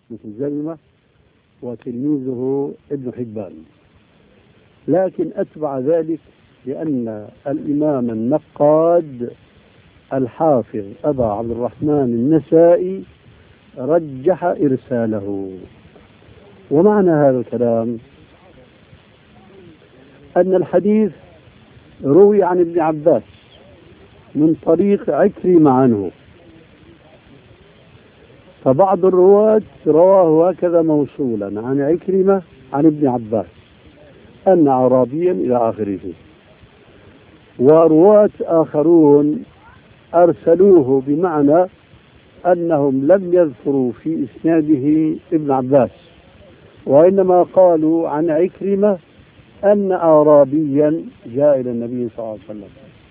بن خزيمة وتلميذه ابن حبان، لكن أتبع ذلك لأن الإمام النقاد الحافظ أبا عبد الرحمن النسائي رجح إرساله. ومعنى هذا الكلام أن الحديث روي عن ابن عباس من طريق عكرمة عنه، فبعض الرواة رواه هكذا موصولا عن عكرمة عن ابن عباس أن أعرابيا إلى آخره، ورواة آخرون أرسلوه بمعنى أنهم لم يذكروا في إسناده ابن عباس، وإنما قالوا عن عكرمة أن أعرابيا جاء إلى النبي صلى الله عليه وسلم.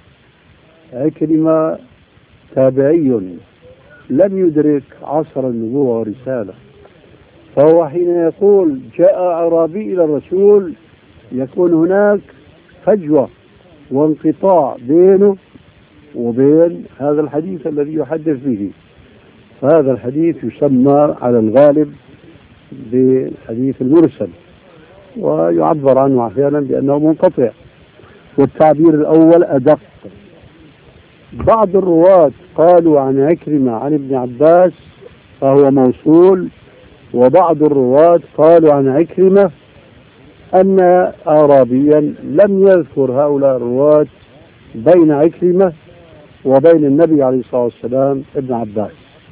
عكرمة تابعي لم يدرك عصر النبوة والرسالة، فهو حين يقول جاء أعرابي إلى الرسول يكون هناك فجوة وانقطاع بينه وبين هذا الحديث الذي يحدث به، فهذا الحديث يسمى على الغالب بالحديث المرسل، ويعبر عنه أحيانا بأنه منقطع، والتعبير الأول أدق. بعض الرواة قالوا عن عكرمة عن ابن عباس فهو موصول، وبعض الرواة قالوا عن عكرمة أن أعرابيا لم يذكر هؤلاء الرواة بين عكرمة وبين النبي عليه الصلاة والسلام ابن عباس.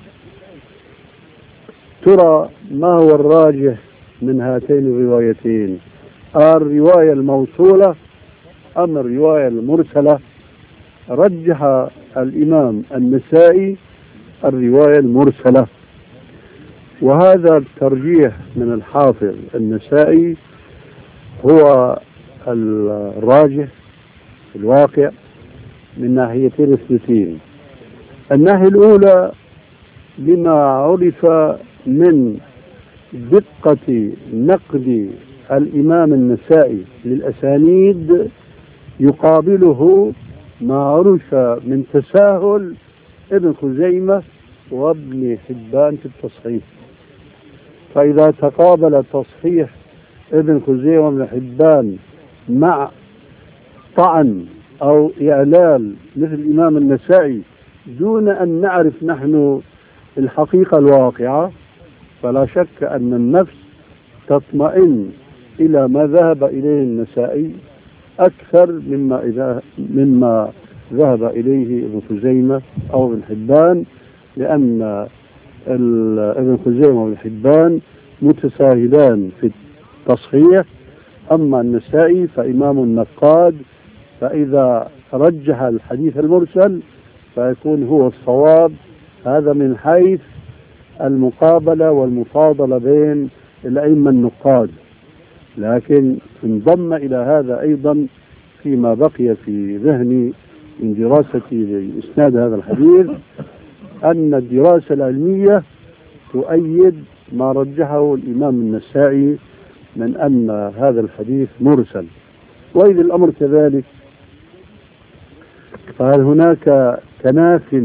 ترى ما هو الراجح من هاتين الروايتين، الرواية الموصولة أم الرواية المرسلة؟ رجح الإمام النسائي الرواية المرسلة، وهذا الترجيح من الحافظ النسائي هو الراجح في الواقع من ناحيتين اثنتين. الناحية الأولى لما عرف من دقة نقد الإمام النسائي للأسانيد، يقابله ما عرف من تساهل ابن خزيمة وابن حبان في التصحيح. فإذا تقابل تصحيح ابن خزيمة وابن حبان مع طعن أو إعلال مثل الإمام النسائي دون أن نعرف نحن الحقيقة الواقعة، فلا شك أن النفس تطمئن إلى ما ذهب إليه النسائي أكثر مما ذهب إليه ابن خزيمة أو ابن حبان، لأن ابن خزيمة وابن حبان متساهلان في التصحيح، أما النسائي فإمام نقاد، فإذا رجح الحديث المرسل فيكون هو الصواب. هذا من حيث المقابلة والمفاضلة بين الأئمة النقاد. لكن انضم إلى هذا أيضا فيما بقي في ذهني من دراستي لإسناد هذا الحديث أن الدراسة العلمية تؤيد ما رجحه الإمام النسائي من أن هذا الحديث مرسل. وإذا الأمر كذلك فهل هناك تناف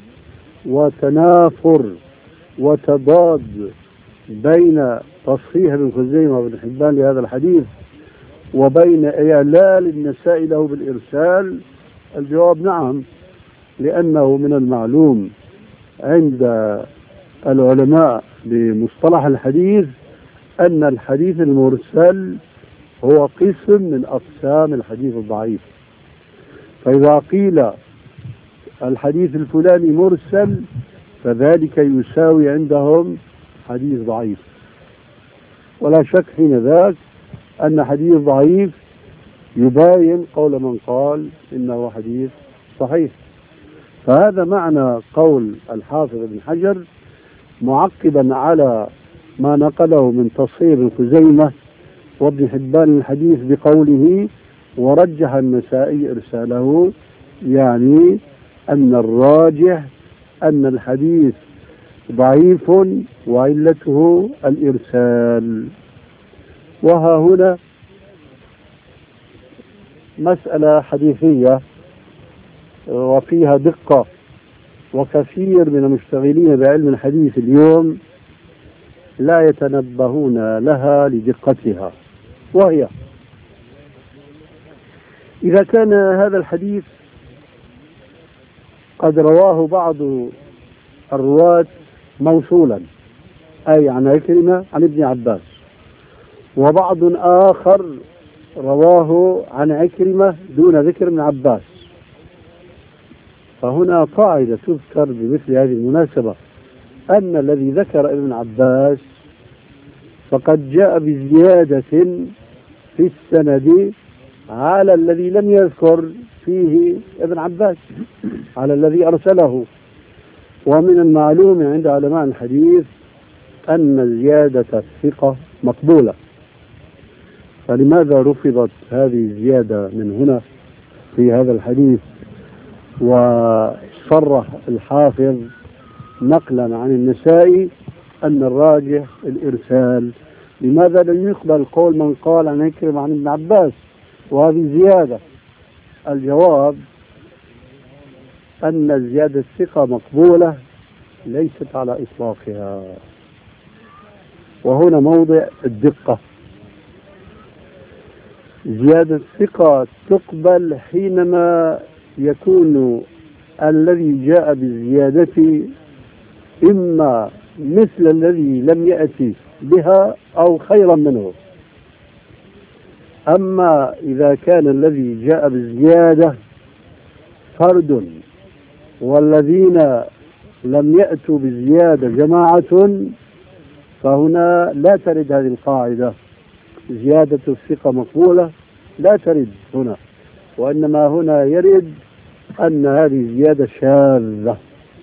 وتنافر وتضاد بين تصحيح ابن خزيمة وابن حبان لهذا الحديث وبين إعلال النسائي له بالإرسال؟ الجواب نعم، لأنه من المعلوم عند العلماء بمصطلح الحديث أن الحديث المرسل هو قسم من أقسام الحديث الضعيف. فإذا قيل الحديث الفلاني مرسل فذلك يساوي عندهم حديث ضعيف، ولا شك حين ذاك أن حديث ضعيف يباين قول من قال إنه حديث صحيح. فهذا معنى قول الحافظ ابن حجر معقبا على ما نقله من تصحيح ابن خزيمة وابن حبان الحديث بقوله ورجح النسائي إرساله، يعني أن الراجح أن الحديث ضعيف وعلته الإرسال. وها هنا مسألة حديثية وفيها دقة، وكثير من المشتغلين بعلم الحديث اليوم لا يتنبهون لها لدقتها، وهي إذا كان هذا الحديث قد رواه بعض الرواة موصولا، أي عن عكرمة عن ابن عباس، وبعض آخر رواه عن عكرمة دون ذكر ابن عباس، فهنا قاعدة تذكر بمثل هذه المناسبة، أن الذي ذكر ابن عباس فقد جاء بزيادة في السند على الذي لم يذكر فيه ابن عباس، على الذي أرسله. ومن المعلوم عند علماء الحديث أن زيادة الثقة مقبولة، فلماذا رفضت هذه الزيادة من هنا في هذا الحديث؟ وصرح الحافظ نقلا عن النسائي أن الراجح الإرسال. لماذا لم يقبل قول من قال عن عكرمة عن ابن عباس وهذه زيادة؟ الجواب أن زيادة الثقة مقبولة ليست على إطلاقها، وهنا موضع الدقة. زيادة الثقة تقبل حينما يكون الذي جاء بالزيادة إما مثل الذي لم يأتي بها أو خيرا منه. أما إذا كان الذي جاء بالزيادة فرد والذين لم يأتوا بالزيادة جماعة، فهنا لا ترد هذه القاعدة، زيادة الثقة مقبولة لا ترد هنا، وإنما هنا يرد أن هذه زيادة شاذة،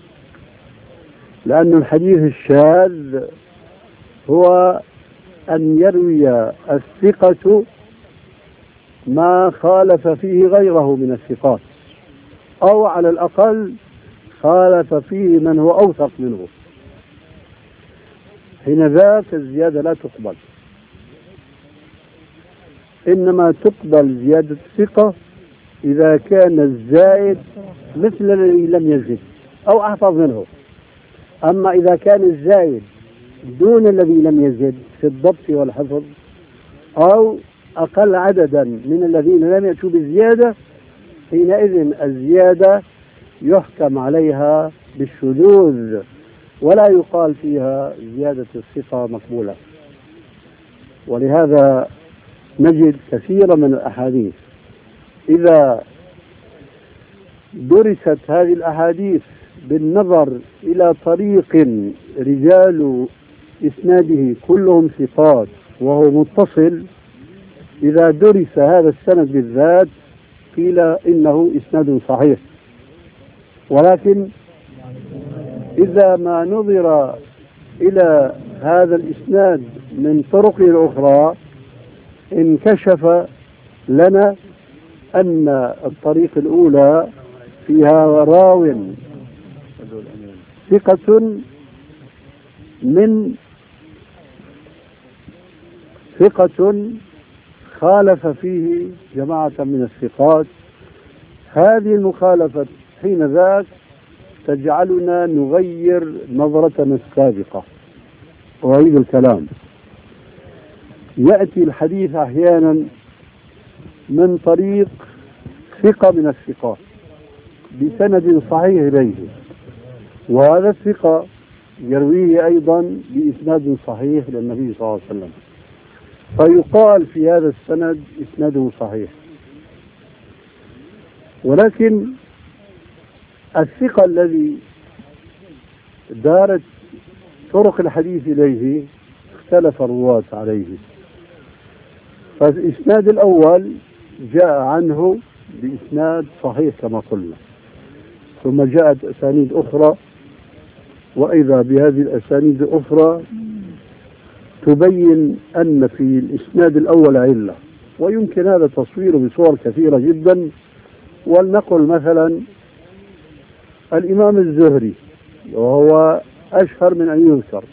لأن الحديث الشاذ هو أن يروي الثقة ما خالف فيه غيره من الثقات، أو على الأقل خالف فيه من هو أوثق منه، حين ذاك الزيادة لا تقبل. إنما تقبل زيادة الثقة إذا كان الزائد مثل الذي لم يزد أو أحفظ منه. أما إذا كان الزائد دون الذي لم يزد في الضبط والحفظ أو أقل عددا من الذين لم يأتوا بالزيادة، حينئذ الزيادة يحكم عليها بالشذوذ ولا يقال فيها زيادة الثقة مقبولة. ولهذا نجد كثيرا من الأحاديث إذا درست هذه الأحاديث بالنظر إلى طريق رجال إسناده كلهم ثقات وهو متصل، إذا درس هذا السند بالذات قيل إنه إسناد صحيح. ولكن إذا ما نظر إلى هذا الإسناد من طرق الأخرى انكشف لنا أن الطريق الأولى فيها راو ثقة خالف فيه جماعة من الثقات. هذه المخالفة حين ذاك تجعلنا نغير نظرتنا السابقة. أعيد الكلام، يأتي الحديث أحيانا من طريق ثقة من الثقات بسند صحيح إليه، وهذا الثقة يرويه أيضا بإسناد صحيح للنبي صلى الله عليه وسلم، فيقال في هذا السند إسناده صحيح. ولكن الثقة الذي دارت طرق الحديث إليه اختلف الرواة عليه، فالإسناد الأول جاء عنه بإسناد صحيح كما قلنا، ثم جاءت أسانيد أخرى، وإذا بهذه الأسانيد الأخرى تبين أن في الإسناد الأول علة، ويمكن هذا تصويره بصور كثيرة جدا. ولنقل مثلا الإمام الزهري، وهو أشهر من أن يذكر،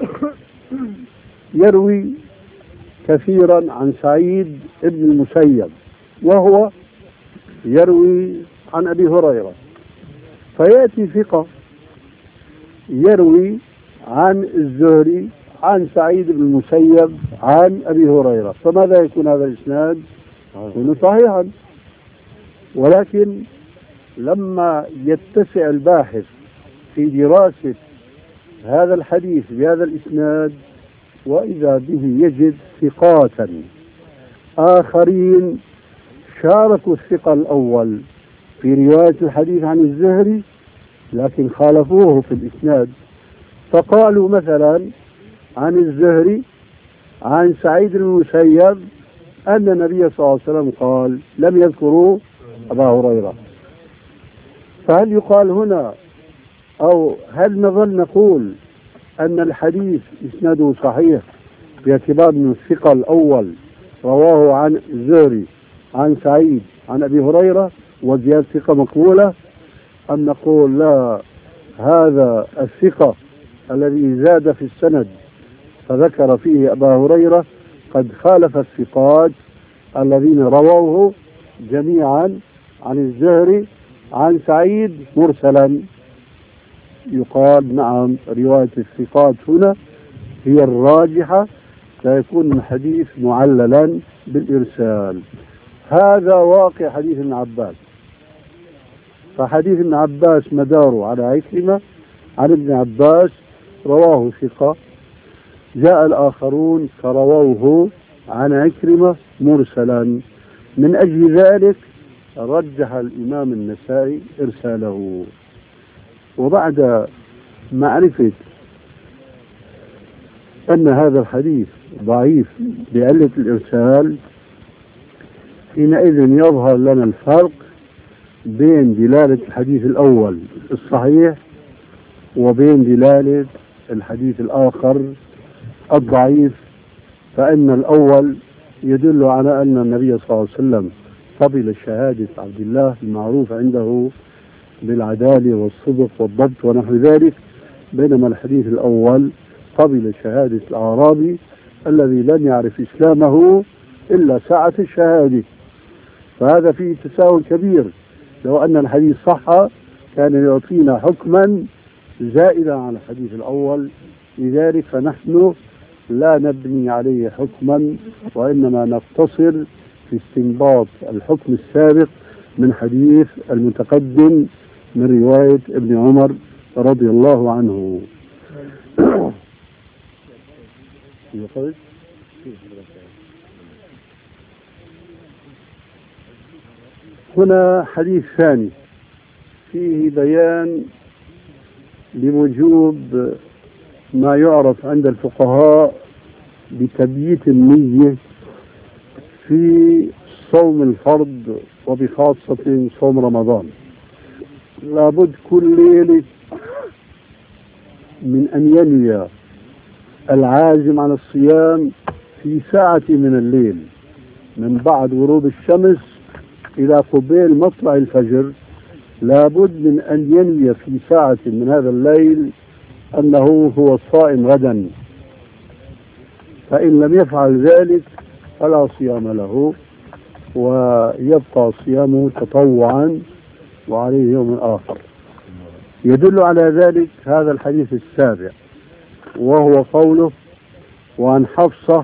يروي كثيرا عن سعيد بن المسيب، وهو يروي عن أبي هريرة، فيأتي ثقة يروي عن الزهري عن سعيد بن المسيب عن أبي هريرة، فماذا يكون هذا الإسناد؟ يكون صحيحا. ولكن لما يتسع الباحث في دراسة هذا الحديث بهذا الإسناد، وإذا به يجد ثقات آخرين شاركوا الثقة الأول في رواية الحديث عن الزهري، لكن خالفوه في الإسناد، فقالوا مثلا عن الزهري عن سعيد بن المسيب أن النبي صلى الله عليه وسلم قال، لم يذكروا أبا هريرة. فهل يقال هنا أو هل نظل نقول أن الحديث إسناده صحيح باعتبار أن الثقة الأول رواه عن الزهري عن سعيد عن أبي هريرة وزيادة ثقة مقبولة، أم نقول لا، هذا الثقة الذي زاد في السند فذكر فيه أبا هريرة قد خالف الثقات الذين رووه جميعا عن الزهري عن سعيد مرسلا؟ يقال نعم، رواية الثقات هنا هي الراجحة، سيكون الحديث معللا بالإرسال. هذا واقع حديث ابن عباس. فحديث ابن عباس مداره على عكرمة عن ابن عباس، رواه ثقة. جاء الآخرون فرووه عن عكرمة مرسلا، من أجل ذلك رجح الإمام النسائي إرساله. وبعد معرفة أن هذا الحديث ضعيف بعلة الإرسال، حينئذ يظهر لنا الفرق بين دلالة الحديث الأول الصحيح وبين دلالة الحديث الآخر الضعيف. فإن الأول يدل على أن النبي صلى الله عليه وسلم قبل شهادة عبد الله المعروف عنده بالعدالة والصدق والضبط ونحو ذلك، بينما الحديث الأول قبل شهادة الأعرابي الذي لم يعرف إسلامه إلا ساعة الشهادة. فهذا فيه تساؤل كبير، لو أن الحديث صح كان يعطينا حكما زائدا على الحديث الأول. لذلك فنحن لا نبني عليه حكما، وإنما نقتصر في استنباط الحكم السابق من حديث المتقدم من رواية ابن عمر رضي الله عنه. هنا حديث ثاني فيه بيان لوجوب ما يعرف عند الفقهاء بتبييت النية في صوم الفرض وبخاصة صوم رمضان. لابد كل ليلة من أن ينوي العازم على الصيام في ساعة من الليل من بعد غروب الشمس إلى قبيل مطلع الفجر. لابد من أن ينوي في ساعة من هذا الليل أنه هو الصائم غدا، فإن لم يفعل ذلك فلا صيام له، ويبقى صيامه تطوعا وعليه يوم آخر. يدل على ذلك هذا الحديث السابع، وهو قوله: وعن حفصة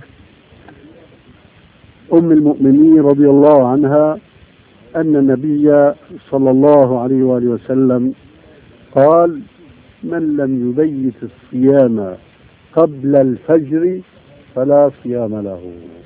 أم المؤمنين رضي الله عنها أن النبي صلى الله عليه وآله وسلم قال: من لم يبيت الصيام قبل الفجر فلا صيام له.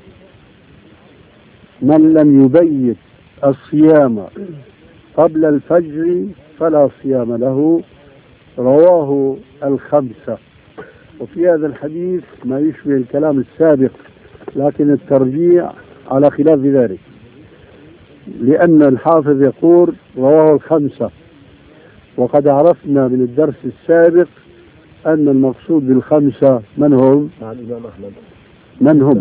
من لم يبيت الصيام قبل الفجر فلا صيام له. رواه الخمسة. وفي هذا الحديث ما يشبه الكلام السابق، لكن الترجيع على خلاف ذلك، لأن الحافظ يقول رواه الخمسة، وقد عرفنا من الدرس السابق أن المقصود بالخمسة من هم؟ الإمام أحمد. من هم؟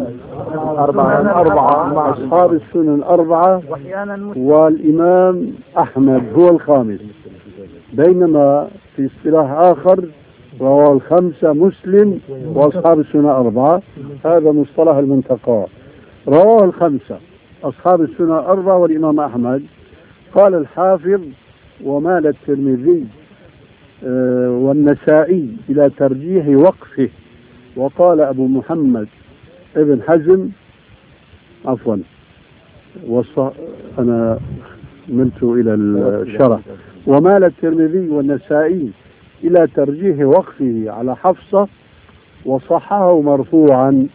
أربعة أصحاب السنن الأربعة، والإمام أحمد هو الخامس. بينما في اصطلاح آخر رواه الخمسة مسلم وأصحاب السنن أربعة، هذا مصطلح المنتقى. رواه الخمسة أصحاب السنن أربعة والإمام أحمد. قال الحافظ: ومال الترمذي والنسائي إلى ترجيح وقفه وقال أبو محمد ابن حزم عفوا أنا ملت إلى الشرح. ومال الترمذي والنسائي إلى ترجيح وقفه على حفصة وصححه مرفوعا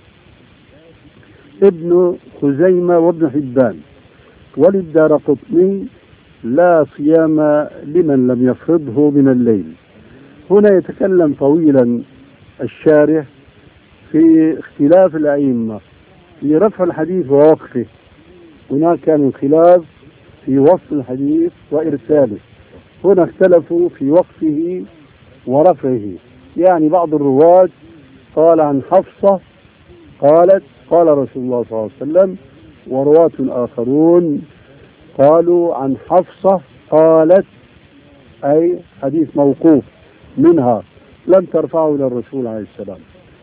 ابن خزيمة وابن حبان. وللدارقطني لا صيام لمن لم يفرضه من الليل. هنا يتكلم طويلا الشارح في اختلاف الأئمة في رفع الحديث ووقفه. هناك كان الخلاف في وصف الحديث وإرساله، هنا اختلفوا في وقفه ورفعه. يعني بعض الرواة قال عن حفصة قالت قال رسول الله صلى الله عليه وسلم، ورواة آخرون قالوا عن حفصة قالت، أي حديث موقوف منها لم ترفعه إلى الرسول عليه السلام.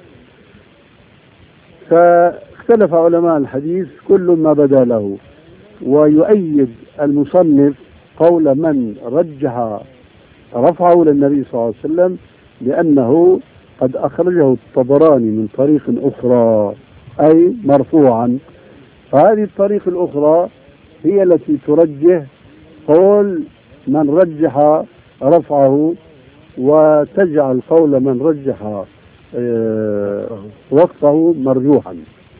فاختلف علماء الحديث كل ما بدا له. ويؤيد المصنف قول من رجح رفعه للنبي صلى الله عليه وسلم لأنه قد أخرجه الطبراني من طريق أخرى أي مرفوعا. فهذه الطريق الأخرى هي التي ترجح قول من رجح رفعه، وتجعل قول من رجح وقفه مرجوحا.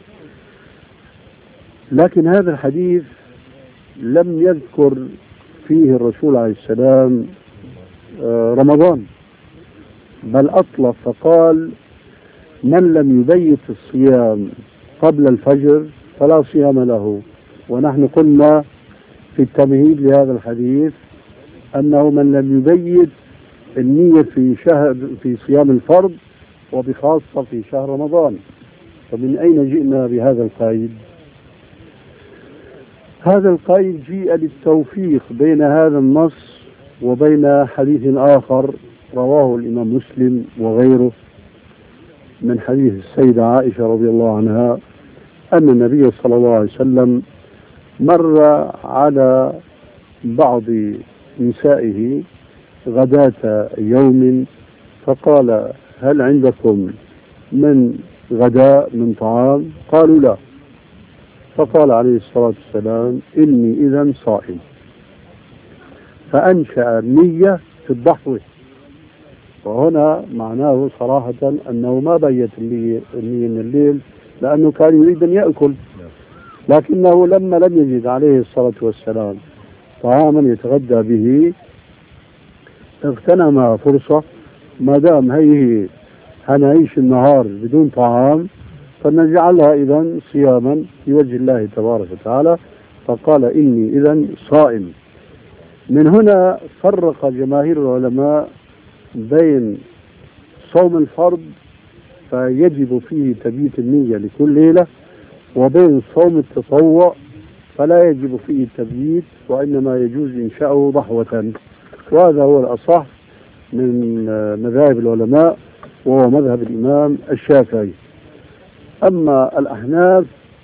لكن هذا الحديث لم يذكر فيه الرسول عليه السلام رمضان، بل أطلق فقال من لم يبيت الصيام قبل الفجر فلا صيام له. ونحن قلنا في التمهيد لهذا الحديث أنه من لم يبيت النية في صيام الفرض وبخاصة في شهر رمضان. فمن أين جئنا بهذا القيد؟ هذا القيد جيء للتوفيق بين هذا النص وبين حديث آخر رواه الإمام مسلم وغيره من حديث السيدة عائشة رضي الله عنها أن النبي صلى الله عليه وسلم مر على بعض نسائه غداة يوم فقال هل عندكم من غداء من طعام؟ قالوا لا. فقال عليه الصلاة والسلام إني إذن صائم. فأنشأ نية في الضحوة، وهنا معناه صراحة أنه ما بيت النية من الليل لأنه كان يريد أن يأكل، لكنه لما لم يجد عليه الصلاة والسلام طعاما يتغدى به اغتنم فرصة، ما دام هي هنعيش النهار بدون طعام فنجعلها إذن صياما في وجه الله تبارك وتعالى. فقال إني إذن صائم. من هنا فرق جماهير العلماء بين صوم الفرض فيجب فيه تبييت النية لكل ليلة، وبين صوم التطوع فلا يجب فيه التبييت وإنما يجوز إنشاؤه ضحوة. وهذا هو الأصح من مذاهب العلماء وهو مذهب الإمام الشافعي. أما الأحناف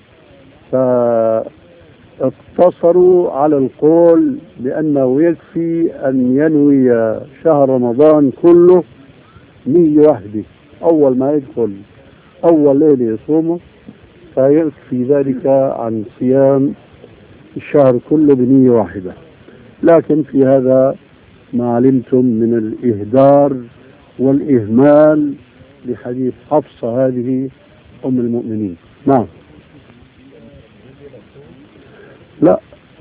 فاقتصروا على القول بأنه يكفي أن ينوي شهر رمضان كله نية واحدة، أول ما يدخل أول ليلة يصومه فيكفي ذلك عن صيام الشهر كله بنية واحدة. لكن في هذا ما علمتم من الإهدار والإهمال لحديث حفصة هذه أم المؤمنين. نعم. لا،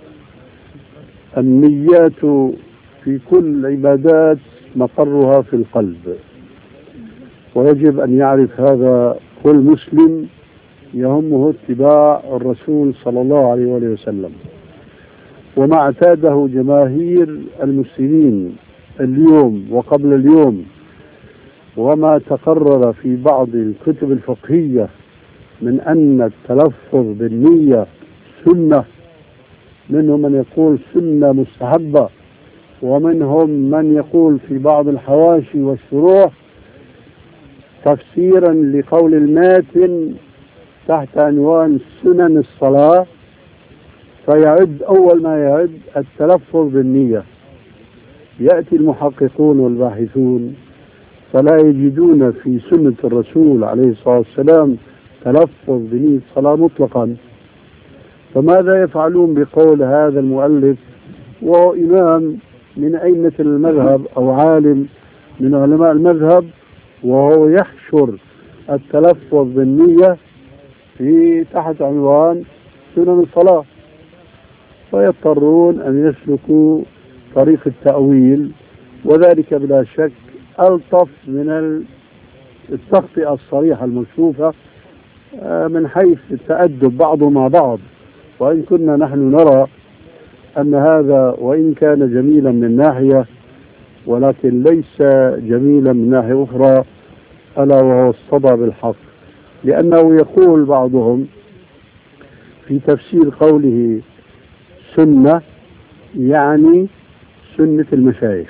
النيات في كل العبادات مقرها في القلب، ويجب أن يعرف هذا كل مسلم يهمه اتباع الرسول صلى الله عليه وسلم. وما اعتاده جماهير المسلمين اليوم وقبل اليوم، وما تقرر في بعض الكتب الفقهية من أن التلفظ بالنية سنة، منهم من يقول سنة مستحبة، ومنهم من يقول في بعض الحواشي والشروح تفسيرا لقول الماتن تحت عنوان سنن الصلاة، فيعد أول ما يعد التلفظ بالنية. يأتي المحققون والباحثون فلا يجدون في سنة الرسول عليه الصلاة والسلام تلفظ بنية الصلاة مطلقا. فماذا يفعلون بقول هذا المؤلف وهو إمام من أئمة المذهب أو عالم من علماء المذهب، وهو يحشر التلفظ بالنية في تحت عنوان سنن الصلاة؟ فيضطرون أن يسلكوا طريق التأويل، وذلك بلا شك ألطف من التخطئة الصريحة المكشوفة من حيث التأدب بعض مع بعض. وإن كنا نحن نرى أن هذا وإن كان جميلا من ناحية، ولكن ليس جميلا من ناحية أخرى، ألا وهو الصدى بالحق. لأنه يقول بعضهم في تفسير قوله سنة يعني سنة المشايخ،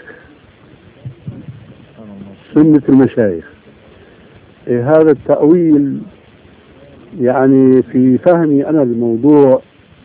سنة المشايخ. هذا التأويل يعني في فهمي أنا الموضوع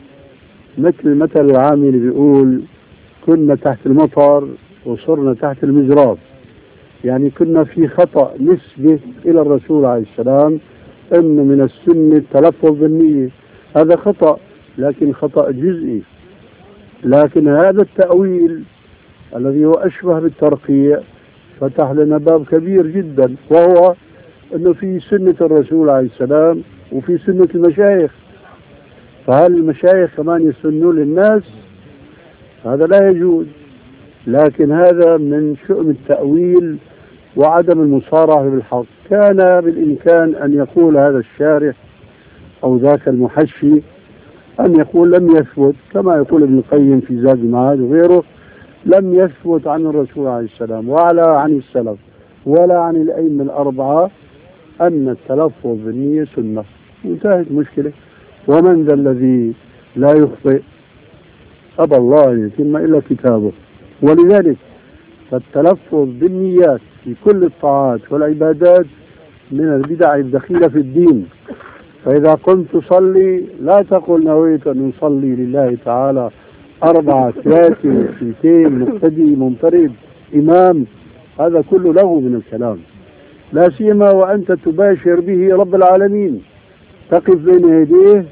مثل مثل العامل بيقول كنا تحت المطر وصرنا تحت المجراب، يعني كنا في خطأ نسبة إلى الرسول عليه السلام أن من السنة التلفظ بالنية، هذا خطأ لكن خطأ جزئي. لكن هذا التأويل الذي هو أشبه بالترقيع فتح لنا باب كبير جدا، وهو أنه في سنة الرسول عليه السلام وفي سنة المشايخ. فهل المشايخ كمان يسنوا للناس؟ هذا لا يجوز. لكن هذا من شؤم التأويل وعدم المصارعة بالحق. كان بالإمكان أن يقول هذا الشارح أو ذاك المحشي أن يقول لم يثبت، كما يقول ابن القيم في زاد المعاد وغيره، لم يثبت عن الرسول عليه السلام ولا عن السلف ولا عن الأئمة الأربعة أن التلفظ بالنية سنة، انتهت المشكلة. ومن ذا الذي لا يخطئ؟ أبى الله أن يتم إلا كتابه. ولذلك فالتلفظ بالنيات في كل الطاعات والعبادات من البدع الدخيلة في الدين. فإذا قمت تصلي لا تقل نويت أن نصلي لله تعالى 4 3 2 مقتدي منفرد إمام، هذا كله له من الكلام، لا سيما وأنت تباشر به رب العالمين، تقف بين يديه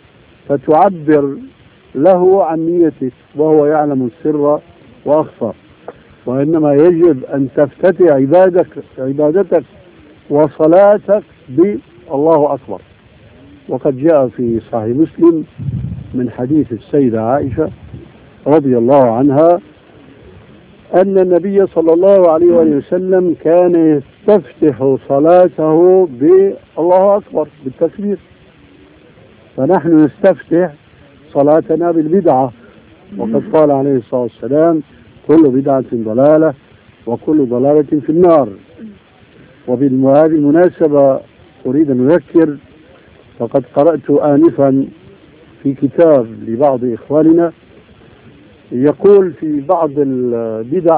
فتعبر له عن نيتك وهو يعلم السر وأخفى. وإنما يجب أن تفتتح عبادتك وصلاتك بالله أكبر. وقد جاء في صحيح مسلم من حديث السيدة عائشة رضي الله عنها أن النبي صلى الله عليه وسلم كان يستفتح صلاته بالله أكبر بالتكبير، فنحن نستفتح صلاتنا بالبدعة. وقد قال عليه الصلاة والسلام كل بدعة ضلالة وكل ضلالة في النار. وبهذه المناسبة أريد أن أذكر، فقد قرأت آنفا في كتاب لبعض إخواننا يقول في بعض البدع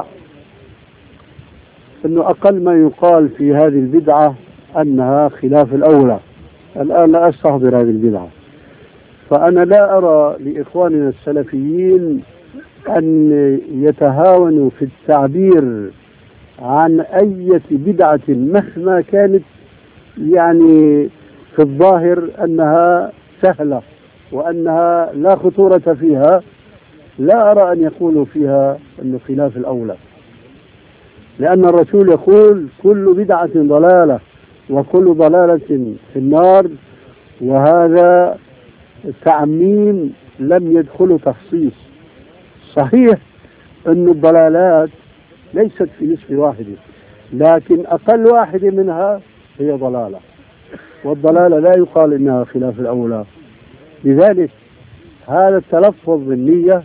أنه أقل ما يقال في هذه البدعة أنها خلاف الأولى. الآن لا أستحضر هذه البدعة، فأنا لا أرى لإخواننا السلفيين أن يتهاونوا في التعبير عن أي بدعة مهما كانت، يعني في الظاهر أنها سهلة وأنها لا خطورة فيها، لا أرى أن يقولوا فيها أنه خلاف الأولى، لأن الرسول يقول كل بدعة ضلالة وكل ضلالة في النار، وهذا تعميم لم يدخل تخصيص. صحيح أن الضلالات ليست في نسبة واحدة، لكن أقل واحدة منها هي ضلالة، والضلالة لا يقال إنها خلاف الأولى. لذلك هذا التلفظ بالنية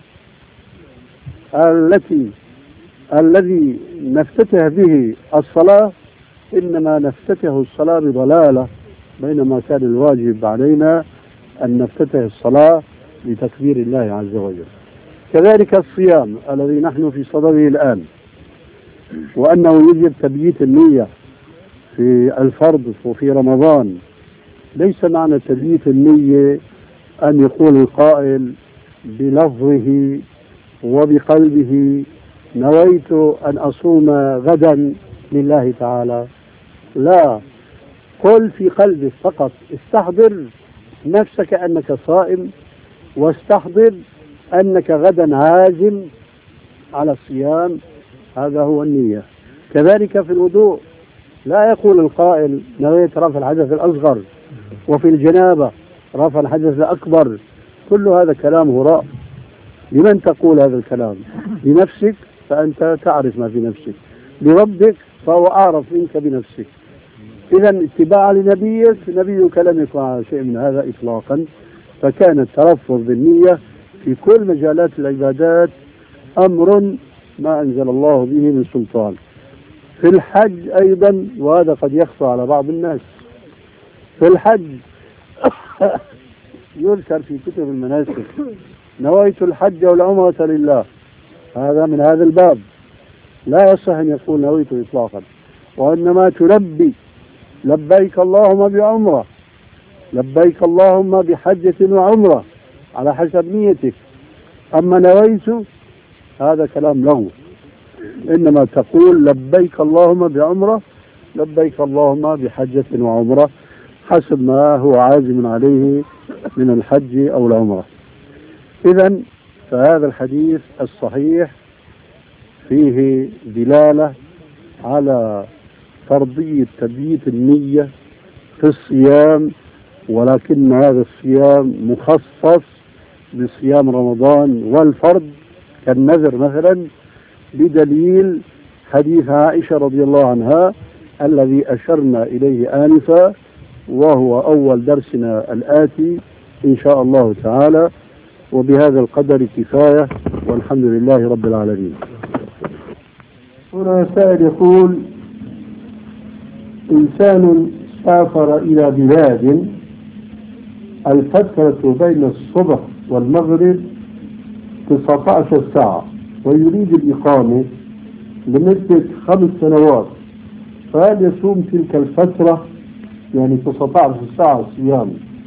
الذي نفتتح به الصلاة، إنما نفتتح الصلاة بضلالة، بينما كان الواجب علينا أن نفتتح الصلاة بتكبير الله عز وجل. كذلك الصيام الذي نحن في صدده الآن، وأنه يجب تبييت النية في الفرض وفي رمضان. ليس معنى تبييت النية أن يقول القائل بلفظه وبقلبه نويت أن أصوم غدا لله تعالى؟ لا، قل في قلبك فقط، استحضر نفسك أنك صائم، واستحضر أنك غدا عازم على الصيام، هذا هو النية. كذلك في الوضوء، لا يقول القائل نويت رفع الحدث الأصغر، وفي الجنابة رفع الحدث الأكبر، كل هذا كلام هراء. لمن تقول هذا الكلام؟ لنفسك، فأنت تعرف ما في نفسك، لربك فهو أعرف منك بنفسك. إذا اتباعا لنبيك، نبيك لم يكن على شيء من هذا إطلاقا، فكان التلفظ بالنية في كل مجالات العبادات أمر ما أنزل الله به من سلطان. في الحج أيضا، وهذا قد يخفى على بعض الناس، في الحج يذكر في كتب المناسك نويت الحج والعمرة لله، هذا من هذا الباب، لا يصح أن يقول نويت إطلاقا، وإنما تلبي لبيك اللهم بعمرة، لبيك اللهم بحجة وعمرة، على حسب نيتك. أما نويت هذا كلام لغو، إنما تقول لبيك اللهم بعمرة، لبيك اللهم بحجة وعمرة، حسب ما هو عازم عليه من الحج أو العمرة. إذا فهذا الحديث الصحيح فيه دلالة على فرضية تبييت النية في الصيام، ولكن هذا الصيام مخصص بصيام رمضان والفرض كالنذر مثلا، بدليل حديث عائشة رضي الله عنها الذي أشرنا إليه آنفا، وهو أول درسنا الآتي إن شاء الله تعالى. وبهذا القدر كفاية، والحمد لله رب العالمين. هنا سائل يقول: إنسان سافر إلى بلاد الفترة بين الصبح والمغرب 19 ساعة، ويريد الإقامة لمدة 5 سنوات، فهل يصوم تلك الفترة، يعني 19 ساعة صيام،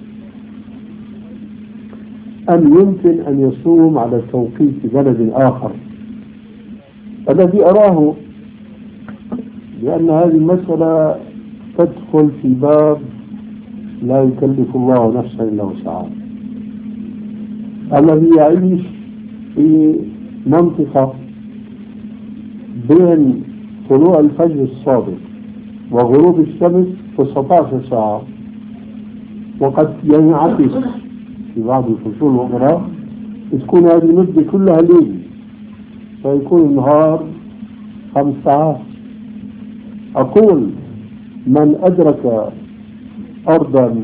أم يمكن أن يصوم على توقيت بلد آخر؟ الذي أراه بأن هذه المسألة تدخل في باب لا يكلف الله نفسا إلا وسعها. الذي يعيش في منطقة بين طلوع الفجر الصادق وغروب الشمس 19 ساعة، وقد ينعكس في بعض الفصول الأخرى تكون هذه المدة كلها ليل، فيكون النهار 5 ساعات. أقول من أدرك أرضا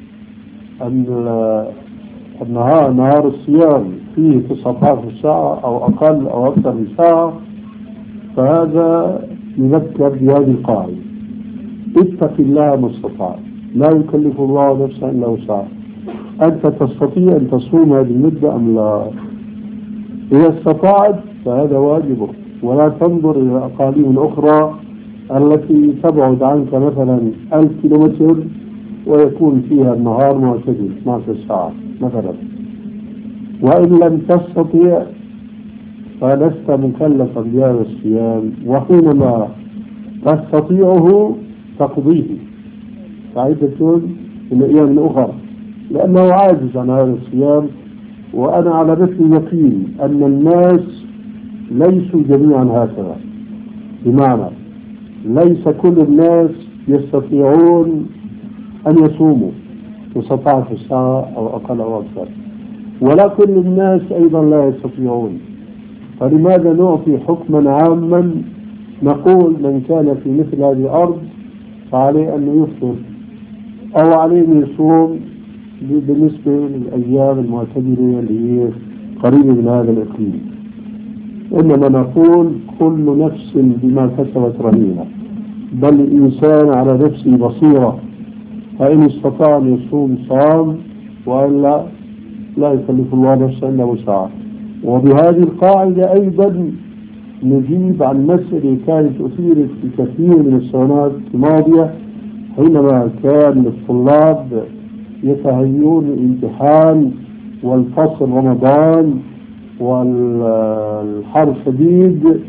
النهار نهار الصيام فيه 19 ساعة أو أقل أو أكثر من ساعة، فهذا يذكر بهذه القاعدة: اتق الله ما استطعت، لا يكلف الله نفسا إلا وسعها. أنت تستطيع أن تصوم هذه المدة أم لا؟ إذا استطعت فهذا واجبك، ولا تنظر إلى أقاليم أخرى التي تبعد عنك مثلا 1000 كيلومتر ويكون فيها النهار معتدل 12 ساعة مثلا. وإن لم تستطيع فلست مكلفا بهذا الصيام، وحينما تستطيعه تقضيه عدة من أيام أخرى، لأنه عاجز عن هذا الصيام. وأنا على مثل يقين أن الناس ليسوا جميعا هكذا، بمعنى ليس كل الناس يستطيعون أن يصوموا 19 ساعة أو أقل أو أكثر، ولا كل الناس أيضا لا يستطيعون. فلماذا نعطي حكما عاما نقول من كان في مثل هذه الأرض فعليه أن يفطر أو عليه أن يصوم بالنسبة للأيام المعتدلة اللي هي قريبة من هذا الإقليم؟ إنما نقول كل نفس بما كسبت رهينة، بل الإنسان على نفسه بصيرة، فإن استطاع أن يصوم صام، وإلا لا يكلف الله نفسا إلا وسعها. وبهذه القاعدة أيضا نجيب عن مسألة كانت أثيرت في كثير من السنوات الماضية، حينما كان الطلاب يتهيئون الامتحان والفصل رمضان والحر شديد،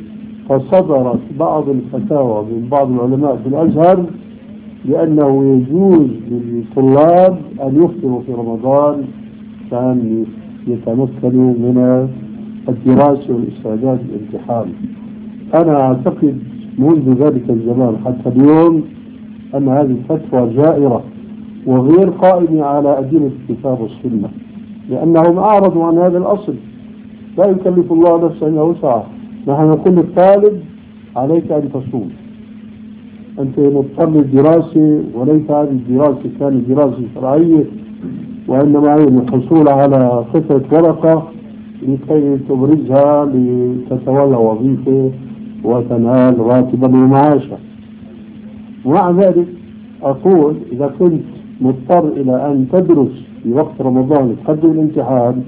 فصدرت بعض الفتاوى من بعض العلماء في الأزهر لأنه يجوز للطلاب أن يفطروا في رمضان كان يتمكنوا من الدراسة والاستعداد للامتحان. أنا أعتقد منذ ذلك الزمان حتى اليوم أن هذه الفتوى جائرة وغير قائمة على أدلة الكتاب والسنة، لأنهم أعرضوا عن هذا الأصل. لا يكلف الله نفسا إلا وسعها. نحن نقول للطالب عليك أن تصوم، أنت مضطر للدراسة، وليس هذه الدراسة كانت دراسة شرعية، وإنما هي الحصول على قطعة ورقة لكي تبرزها لتتولى وظيفة وتنال راتبا ومعاشا. ومع ذلك أقول إذا كنت مضطر إلى أن تدرس في وقت رمضان تقدم الامتحان،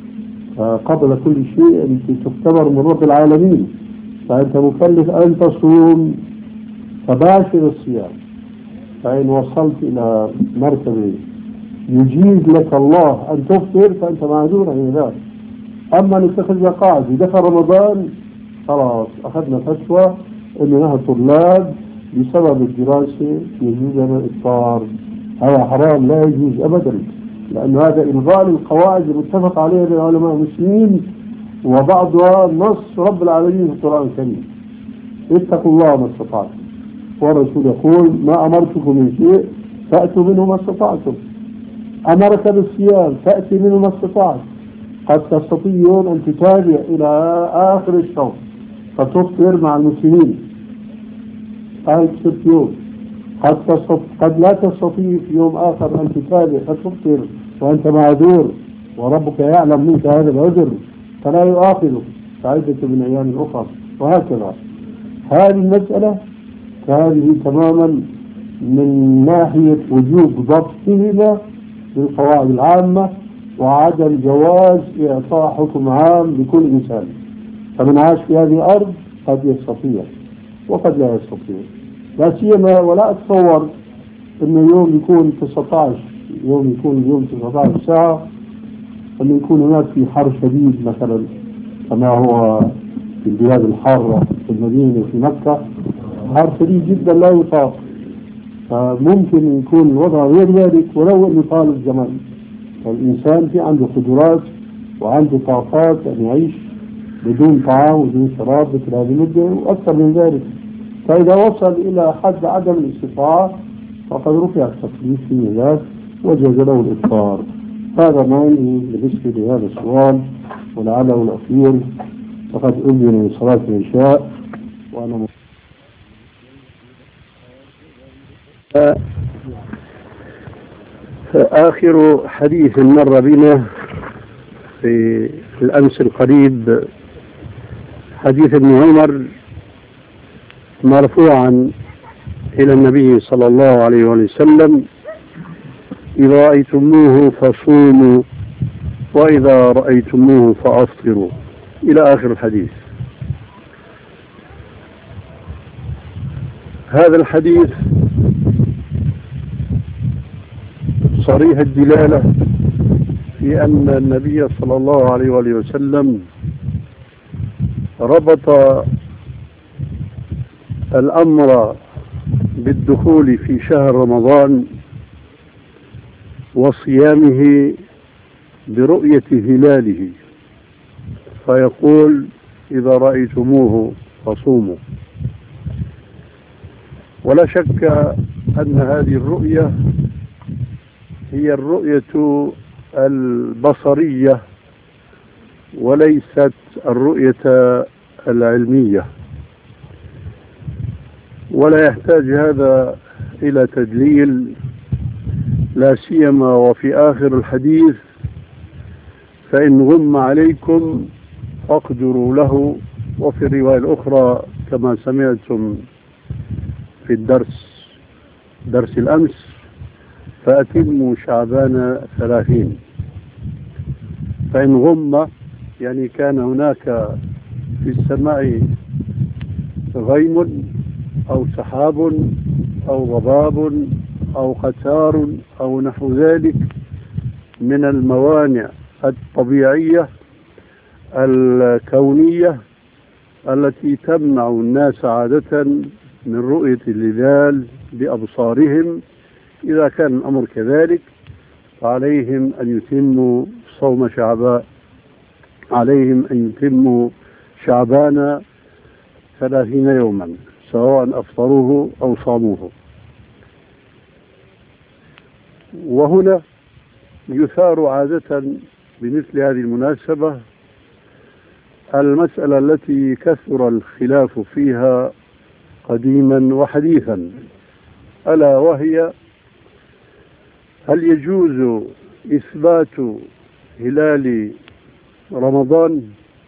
قبل كل شيء أنت تختبر من رب العالمين، فأنت مكلف أن تصوم فباشر الصيام. فإن وصلت إلى مرتبة يجيز لك الله أن تفطر فأنت معذور عن ذلك. أما نتخذ قاعدة دخل رمضان خلاص أخذنا فتوى أننا طلاب بسبب الدراسة يجوز لنا الإفطار، هذا حرام لا يجوز أبدا، لأن هذا إلغاء القواعد المتفق عليها بين علماء المسلمين وبعضها نص رب العالمين في القرآن الكريم: اتقوا الله ما استطعتم. والرسول يقول: ما أمرتكم من شيء فأتوا منه ما استطعتم. أمرك بالصيام فأتي منه ما استطعت. قد تستطيعون أن تتابع إلى آخر الشهر فتفطر مع المسلمين هاي 6 يوم. قد لا تستطيع في يوم آخر أن تتابع فتفطر وأنت معذور، وربك يعلم منك هذا العذر فلا يؤاخذك كعدة من أيام أخرى. وهكذا هذه المسألة هذه تماما من ناحية وجوب ضبطهما بالقواعد العامة وعدم جواز إعطاء حكم عام لكل إنسان. فمن عاش في هذه الأرض قد يستطيع وقد لا يستطيع، لا سيما ولا أتصور أنه يوم يكون 19 اليوم 19 ساعة، أن يكون هناك في حر شديد مثلا كما هو في البلاد الحارة في المدينة وفي مكة، حر شديد جدا لا يطاق. فممكن يكون الوضع غير ذلك ولو أنه طال الزمن. فالإنسان في عنده قدرات وعنده طاقات أن يعيش بدون طعام وبدون شراب مثل هذه المدة وأكثر من ذلك. فإذا وصل إلى حد عدم الاستطاعة فقد رفع التكليف في ذلك وجاز له الإفطار. هذا ما عندي بالنسبة لهذا السؤال، ولعله الأخير فقد أذن لصلاة العشاء وأنا آخر حديث مر بنا في الأمس القريب حديث ابن عمر مرفوعا إلى النبي صلى الله عليه وسلم: إذا رأيتموه فصوموا وإذا رأيتموه فأفطروا، إلى آخر الحديث. هذا الحديث صريح الدلالة في أن النبي صلى الله عليه وسلم ربط الأمر بالدخول في شهر رمضان وصيامه برؤية هلاله، فيقول: إذا رأيتموه فصوموا. ولا شك أن هذه الرؤية هي الرؤية البصرية وليست الرؤية العلمية، ولا يحتاج هذا إلى تدليل، لا سيما وفي آخر الحديث: فإن غم عليكم فاقدروا له. وفي الرواية الأخرى كما سمعتم في درس الأمس: فأتموا شعبان 30. فإن غم يعني كان هناك في السماء غيم أو سحاب أو ضباب أو قتار أو نحو ذلك من الموانع الطبيعية الكونية التي تمنع الناس عادة من رؤية الهلال بأبصارهم، إذا كان الأمر كذلك فعليهم أن يتموا صوم شعبان، عليهم أن يتموا شعبان 30 يوما سواء أفطروه أو صاموه. وهنا يثار عادة بمثل هذه المناسبة المسألة التي كثر الخلاف فيها قديما وحديثا، ألا وهي: هل يجوز إثبات هلال رمضان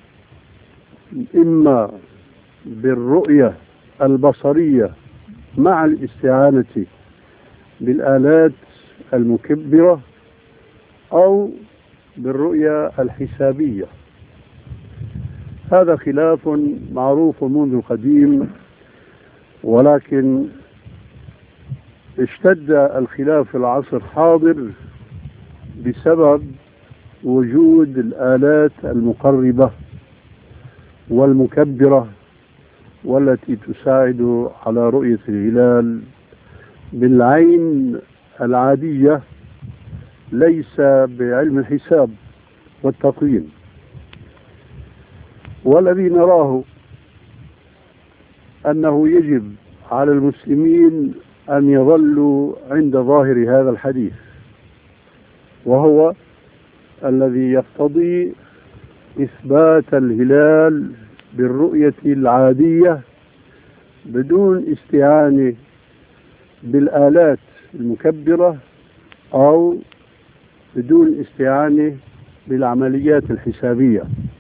إما بالرؤية البصرية مع الاستعانة بالآلات المكبرة أو بالرؤية الحسابية؟ هذا خلاف معروف منذ القديم، ولكن اشتد الخلاف في العصر الحاضر بسبب وجود الآلات المقربة والمكبرة والتي تساعد على رؤية الهلال بالعين العادية، ليس بعلم الحساب والتقويم. والذي نراه أنه يجب على المسلمين أن يظلوا عند ظاهر هذا الحديث، وهو الذي يقتضي إثبات الهلال بالرؤية العادية بدون استعانة بالآلات المكبرة أو بدون استعانة بالعمليات الحسابية.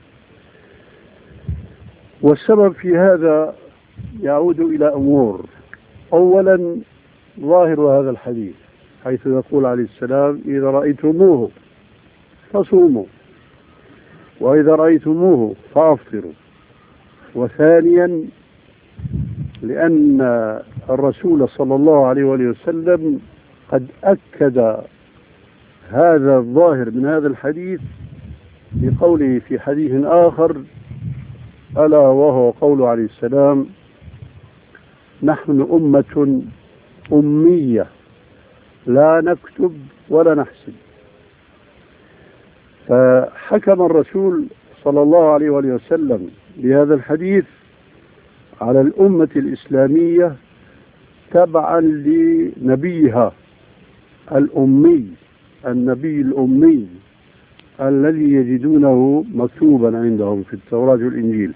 والسبب في هذا يعود إلى أمور. أولا، ظاهر هذا الحديث حيث يقول عليه السلام: إذا رأيتموه فصوموا، وإذا رأيتموه فأفطروا. وثانيا، لأن الرسول صلى الله عليه وسلم قد أكد هذا الظاهر من هذا الحديث بقوله في حديث آخر، ألا وهو قوله عليه السلام: نحن أمة أمية لا نكتب ولا نحسب. فحكم الرسول صلى الله عليه وسلم بهذا الحديث على الأمة الإسلامية تبعا لنبيها الأمي، النبي الأمي الذي يجدونه مكتوبا عندهم في التوراة والإنجيل.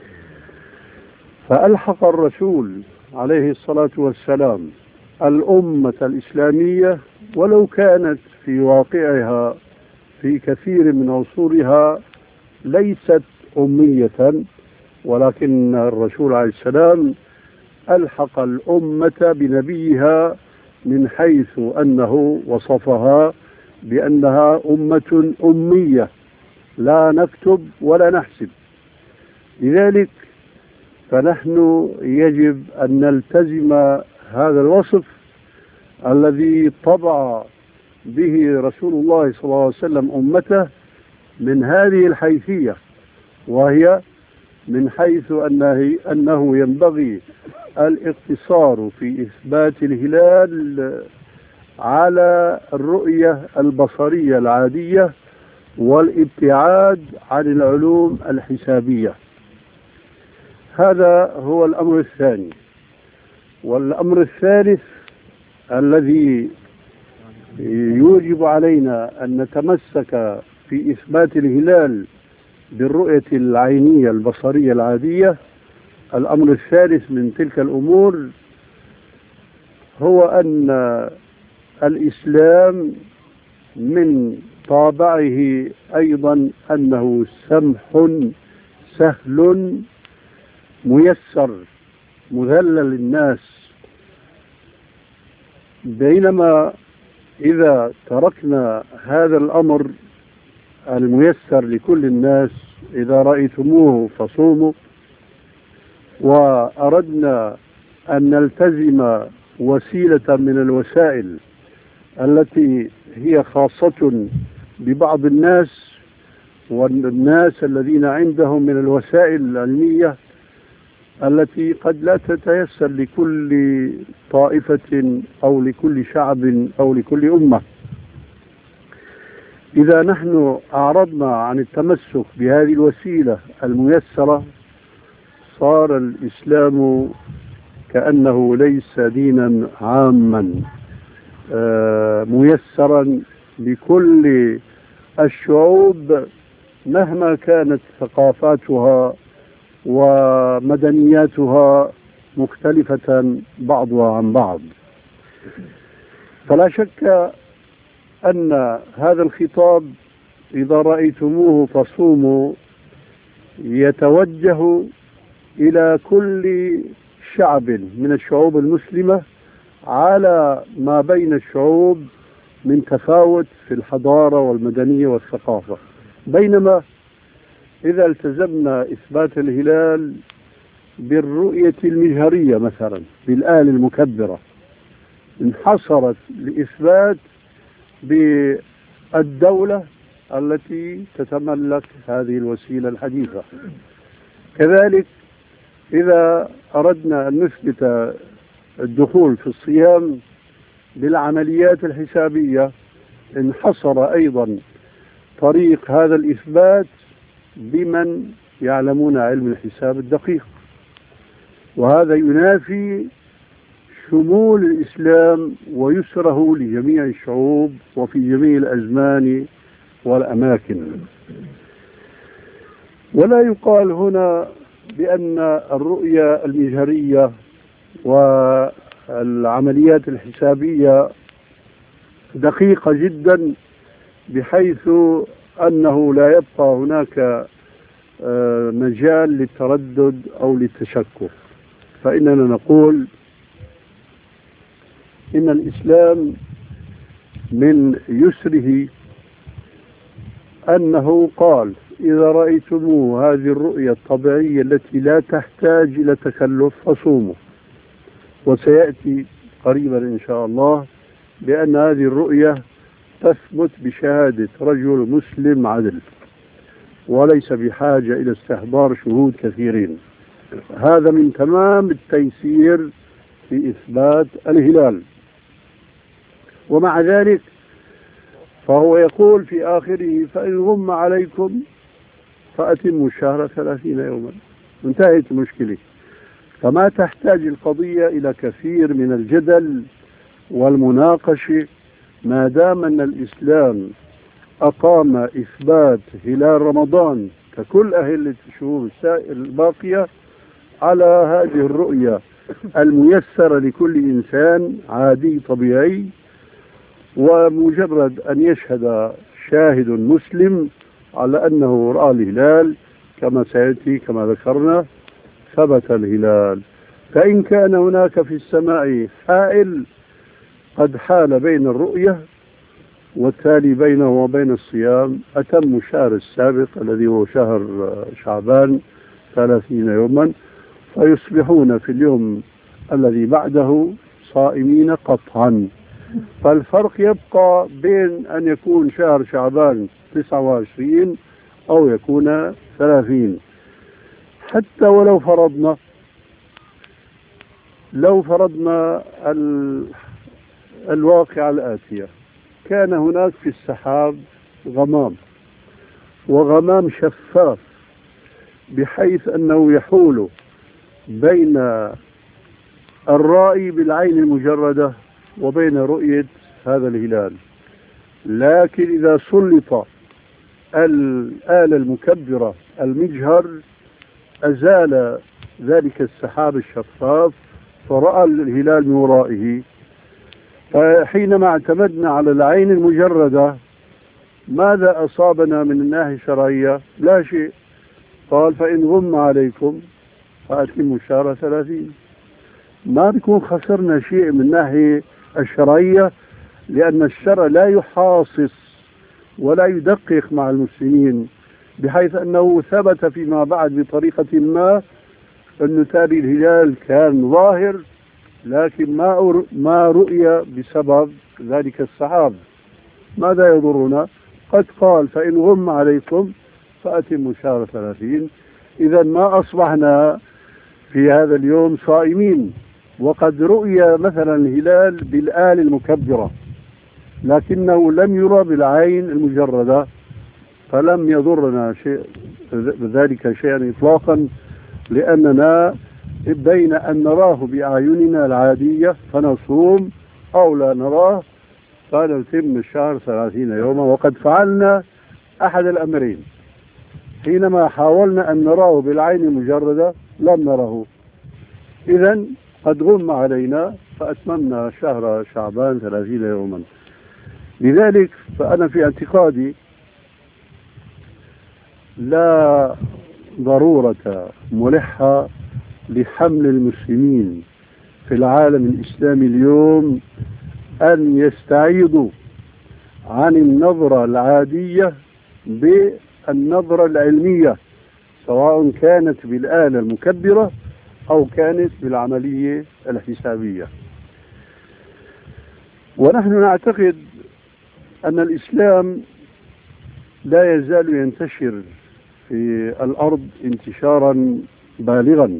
فألحق الرسول عليه الصلاة والسلام الأمة الإسلامية، ولو كانت في واقعها في كثير من عصورها ليست أمية، ولكن الرسول عليه السلام ألحق الأمة بنبيها من حيث أنه وصفها بأنها أمة أمية لا نكتب ولا نحسب. لذلك فنحن يجب أن نلتزم هذا الوصف الذي طبع به رسول الله صلى الله عليه وسلم أمته من هذه الحيثية، وهي من حيث أنه ينبغي الاقتصار في إثبات الهلال على الرؤية البصرية العادية والابتعاد عن العلوم الحسابية. هذا هو الأمر الثاني. والأمر الثالث الذي يوجب علينا أن نتمسك في إثبات الهلال بالرؤية العينية البصرية العادية، الأمر الثالث من تلك الأمور هو أن الإسلام من طابعه أيضا أنه سمح سهل ميسر مذلل للناس، بينما إذا تركنا هذا الأمر الميسر لكل الناس، إذا رأيتموه فصوموا، وأردنا أن نلتزم وسيلة من الوسائل التي هي خاصة ببعض الناس، والناس الذين عندهم من الوسائل العلمية التي قد لا تتيسر لكل طائفة أو لكل شعب أو لكل أمة. إذا نحن أعرضنا عن التمسك بهذه الوسيلة الميسرة صار الإسلام كأنه ليس دينا عاما ميسرا لكل الشعوب مهما كانت ثقافاتها ومدنياتها مختلفة بعضها عن بعض. فلا شك أن هذا الخطاب إذا رأيتموه فصوموا يتوجه إلى كل شعب من الشعوب المسلمة على ما بين الشعوب من تفاوت في الحضارة والمدنية والثقافة. بينما إذا التزمنا إثبات الهلال بالرؤية المجهرية مثلا بالآلة المكبرة انحصرت لإثبات بالدولة التي تتملك هذه الوسيلة الحديثة. كذلك إذا أردنا أن نثبت الدخول في الصيام بالعمليات الحسابية انحصر أيضا طريق هذا الإثبات بمن يعلمون علم الحساب الدقيق، وهذا ينافي شمول الإسلام ويسره لجميع الشعوب وفي جميع الأزمان والأماكن. ولا يقال هنا بأن الرؤية المجهرية والعمليات الحسابية دقيقة جدا بحيث أنه لا يبقى هناك مجال للتردد أو للتشكك. فإننا نقول إن الإسلام من يسره أنه قال إذا رأيتموا هذه الرؤية الطبيعية التي لا تحتاج إلى تكلف فصوموا. وسيأتي قريبا إن شاء الله بأن هذه الرؤية تثبت بشهادة رجل مسلم عدل وليس بحاجة إلى استحضار شهود كثيرين. هذا من تمام التيسير في إثبات الهلال. ومع ذلك فهو يقول في آخره فإن غم عليكم فأتموا الشهر 30 يوما. انتهت المشكلة. فما تحتاج القضية إلى كثير من الجدل والمناقشة ما دام أن الإسلام أقام إثبات هلال رمضان ككل أهلة الشهور الباقية على هذه الرؤية الميسرة لكل إنسان عادي طبيعي. ومجرد أن يشهد شاهد مسلم على أنه رأى الهلال كما سيأتي كما ذكرنا ثبت الهلال. فإن كان هناك في السماء حائل قد حال بين الرؤية والتالي بينه وبين الصيام أتم الشهر السابق الذي هو شهر شعبان 30 يوما فيصبحون في اليوم الذي بعده صائمين قطعا. فالفرق يبقى بين أن يكون شهر شعبان 29 أو يكون 30. حتى ولو فرضنا الواقع الآتية كان هناك في السحاب غمام وغمام شفاف بحيث أنه يحول بين الرأي بالعين المجردة وبين رؤية هذا الهلال. لكن إذا سلط الآلة المكبرة المجهر أزال ذلك السحاب الشفاف فرأى الهلال من ورائه. فحينما اعتمدنا على العين المجردة ماذا أصابنا من الناحية الشرعية؟ لا شيء. قال فإن غم عليكم فأتموا الشهر 30. ما بيكون خسرنا شيء من الناحية الشرعية لأن الشرع لا يحاصص ولا يدقق مع المسلمين بحيث أنه ثبت فيما بعد بطريقة ما أن تالي الهلال كان ظاهر لكن ما رؤي بسبب ذلك السحاب. ماذا يضرنا؟ قد قال فإن غم عليكم فأتموا شهر 30. إذا ما أصبحنا في هذا اليوم صائمين، وقد رؤي مثلا الهلال بالآل المكبرة لكنه لم يرى بالعين المجردة، فلم يضرنا شيء ذلك شيئا إطلاقا، لأننا بين أن نراه بأعيننا العادية فنصوم أو لا نراه فنتم الشهر 30 يوما. وقد فعلنا أحد الأمرين، حينما حاولنا أن نراه بالعين المجردة لم نره، إذن قد غم علينا فأتممنا شهر شعبان 30 يوما. لذلك فأنا في اعتقادي لا ضرورة ملحة لحمل المسلمين في العالم الإسلامي اليوم أن يستعيضوا عن النظرة العادية بالنظرة العلمية، سواء كانت بالآلة المكبرة أو كانت بالعملية الحسابية. ونحن نعتقد أن الإسلام لا يزال ينتشر في الأرض انتشارا بالغا،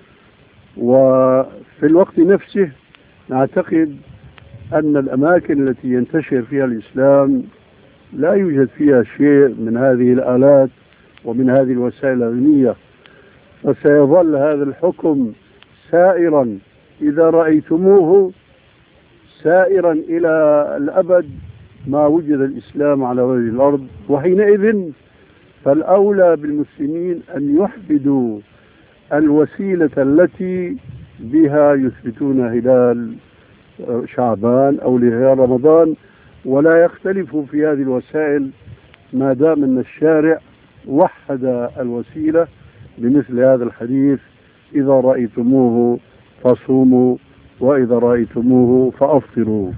وفي الوقت نفسه نعتقد أن الأماكن التي ينتشر فيها الإسلام لا يوجد فيها شيء من هذه الآلات ومن هذه الوسائل العلمية، فسيظل هذا الحكم سائرا إذا رأيتموه سائرا إلى الأبد ما وجد الإسلام على وجه الأرض. وحينئذ فالأولى بالمسلمين أن يحفدوا الوسيلة التي بها يثبتون هلال شعبان أو هلال رمضان، ولا يختلفوا في هذه الوسائل ما دام أن الشارع وحد الوسيلة بمثل هذا الحديث: إذا رأيتموه فصوموا وإذا رأيتموه فأفطروا.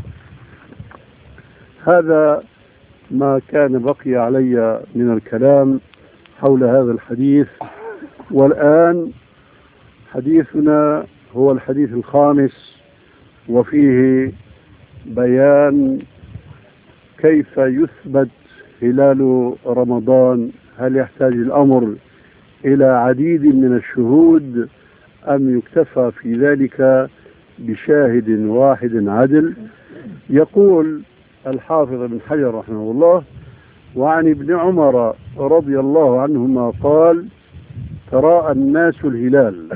هذا ما كان بقي علي من الكلام حول هذا الحديث. والآن حديثنا هو الحديث الخامس، وفيه بيان كيف يثبت هلال رمضان. هل يحتاج الأمر إلى عديد من الشهود أم يكتفى في ذلك بشاهد واحد عدل؟ يقول الحافظ ابن حجر رحمه الله: وعن ابن عمر رضي الله عنهما قال: تراءى الناس الهلال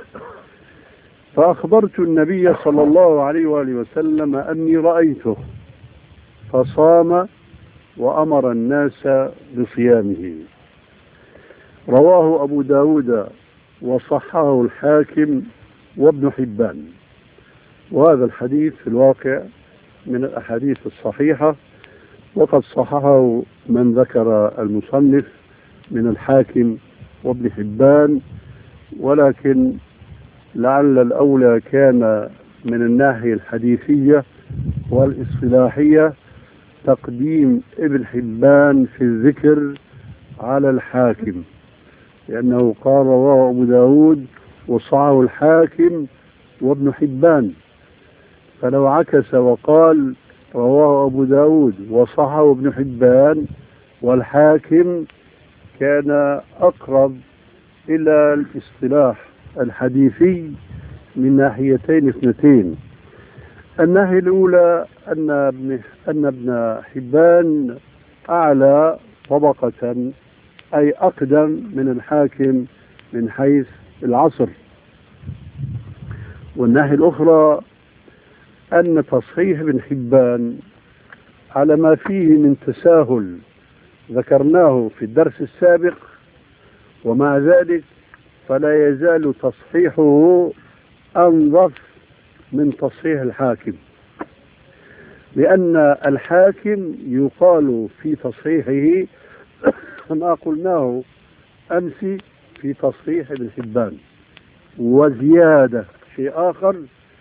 فأخبرت النبي صلى الله عليه وآله وسلم أني رأيته فصام وأمر الناس بصيامه. رواه أبو داود وصححه الحاكم وابن حبان. وهذا الحديث في الواقع من الأحاديث الصحيحة، وقد صححه من ذكر المصنف من الحاكم وابن حبان، ولكن لعل الأولى كان من الناحية الحديثية والاصطلاحية تقديم ابن حبان في الذكر على الحاكم، لأنه قال رواه أبو داود وصححه الحاكم وابن حبان. فلو عكس وقال رواه أبو داود وصححه ابن حبان والحاكم كان أقرب إلى الاصطلاح الحديثي من ناحيتين اثنتين. الناحية الأولى أن ابن حبان أعلى طبقة، أي أقدم من الحاكم من حيث العصر. والناحية الأخرى أن تصحيح ابن حبان على ما فيه من تساهل ذكرناه في الدرس السابق، ومع ذلك فلا يزال تصحيحه أنظف من تصحيح الحاكم، لأن الحاكم يقال في تصحيحه ما قلناه أمس في تصحيح ابن حبان. وزيادة شيء آخر،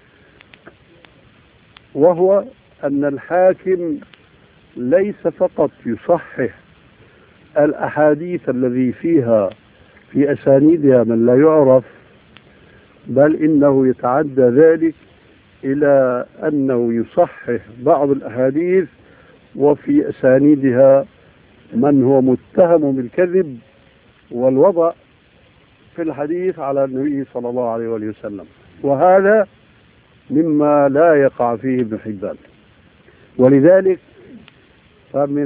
وهو أن الحاكم ليس فقط يصحح الأحاديث الذي فيها في أسانيدها من لا يعرف، بل إنه يتعدى ذلك إلى أنه يصحح بعض الأحاديث وفي أسانيدها من هو متهم بالكذب والوضع في الحديث على النبي صلى الله عليه وآله وسلم، وهذا مما لا يقع فيه ابن حبان. ولذلك فمن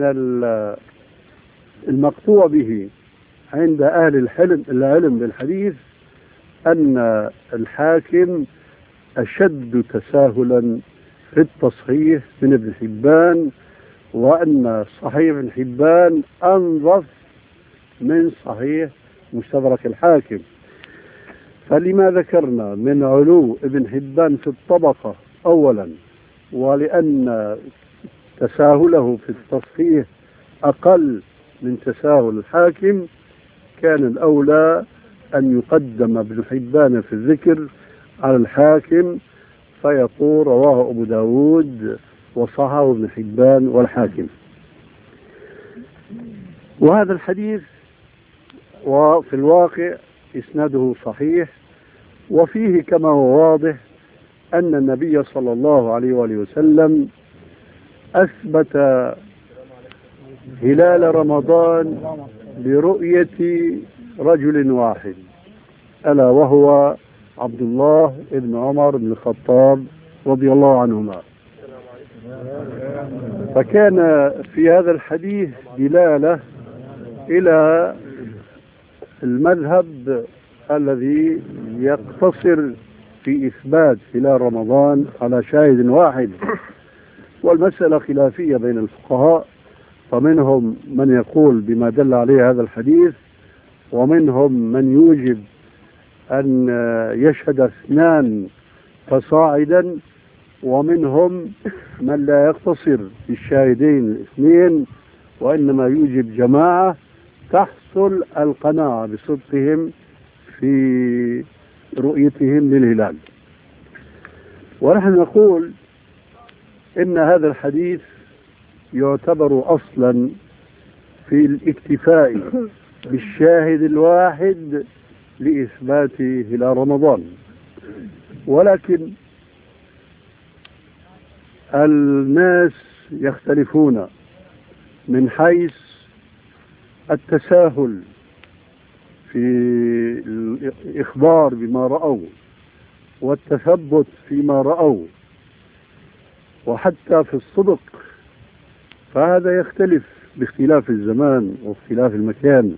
المقطوع به عند أهل العلم بالحديث أن الحاكم أشد تساهلا في التصحيح من ابن حبان، وأن صحيح ابن حبان أنظف من صحيح مستدرك الحاكم. فلما ذكرنا من علو ابن حبان في الطبقة أولا، ولأن تساهله في التصحيح أقل من تساهل الحاكم، كان الأولى أن يقدم ابن حبان في الذكر على الحاكم، فيقول رواه أبو داود وصححه ابن حبان والحاكم. وهذا الحديث وفي الواقع إسناده صحيح، وفيه كما هو واضح أن النبي صلى الله عليه وآله وسلم أثبت هلال رمضان برؤية رجل واحد، ألا وهو عبد الله بن عمر بن الخطاب رضي الله عنهما. فكان في هذا الحديث دلالة إلى المذهب الذي يقتصر في إثبات هلال رمضان على شاهد واحد، والمسألة خلافية بين الفقهاء، فمنهم من يقول بما دل عليه هذا الحديث، ومنهم من يوجب أن يشهد 2 فصاعدا، ومنهم من لا يقتصر بالشاهدين 2 وإنما يوجب جماعة تحصل القناعة بصدقهم في رؤيتهم للهلال. ونحن نقول إن هذا الحديث يعتبر أصلا في الاكتفاء بالشاهد الواحد لإثبات هلال رمضان، ولكن الناس يختلفون من حيث التساهل في الإخبار بما رأوا والتثبت فيما رأوا، وحتى في الصدق، فهذا يختلف باختلاف الزمان واختلاف المكان.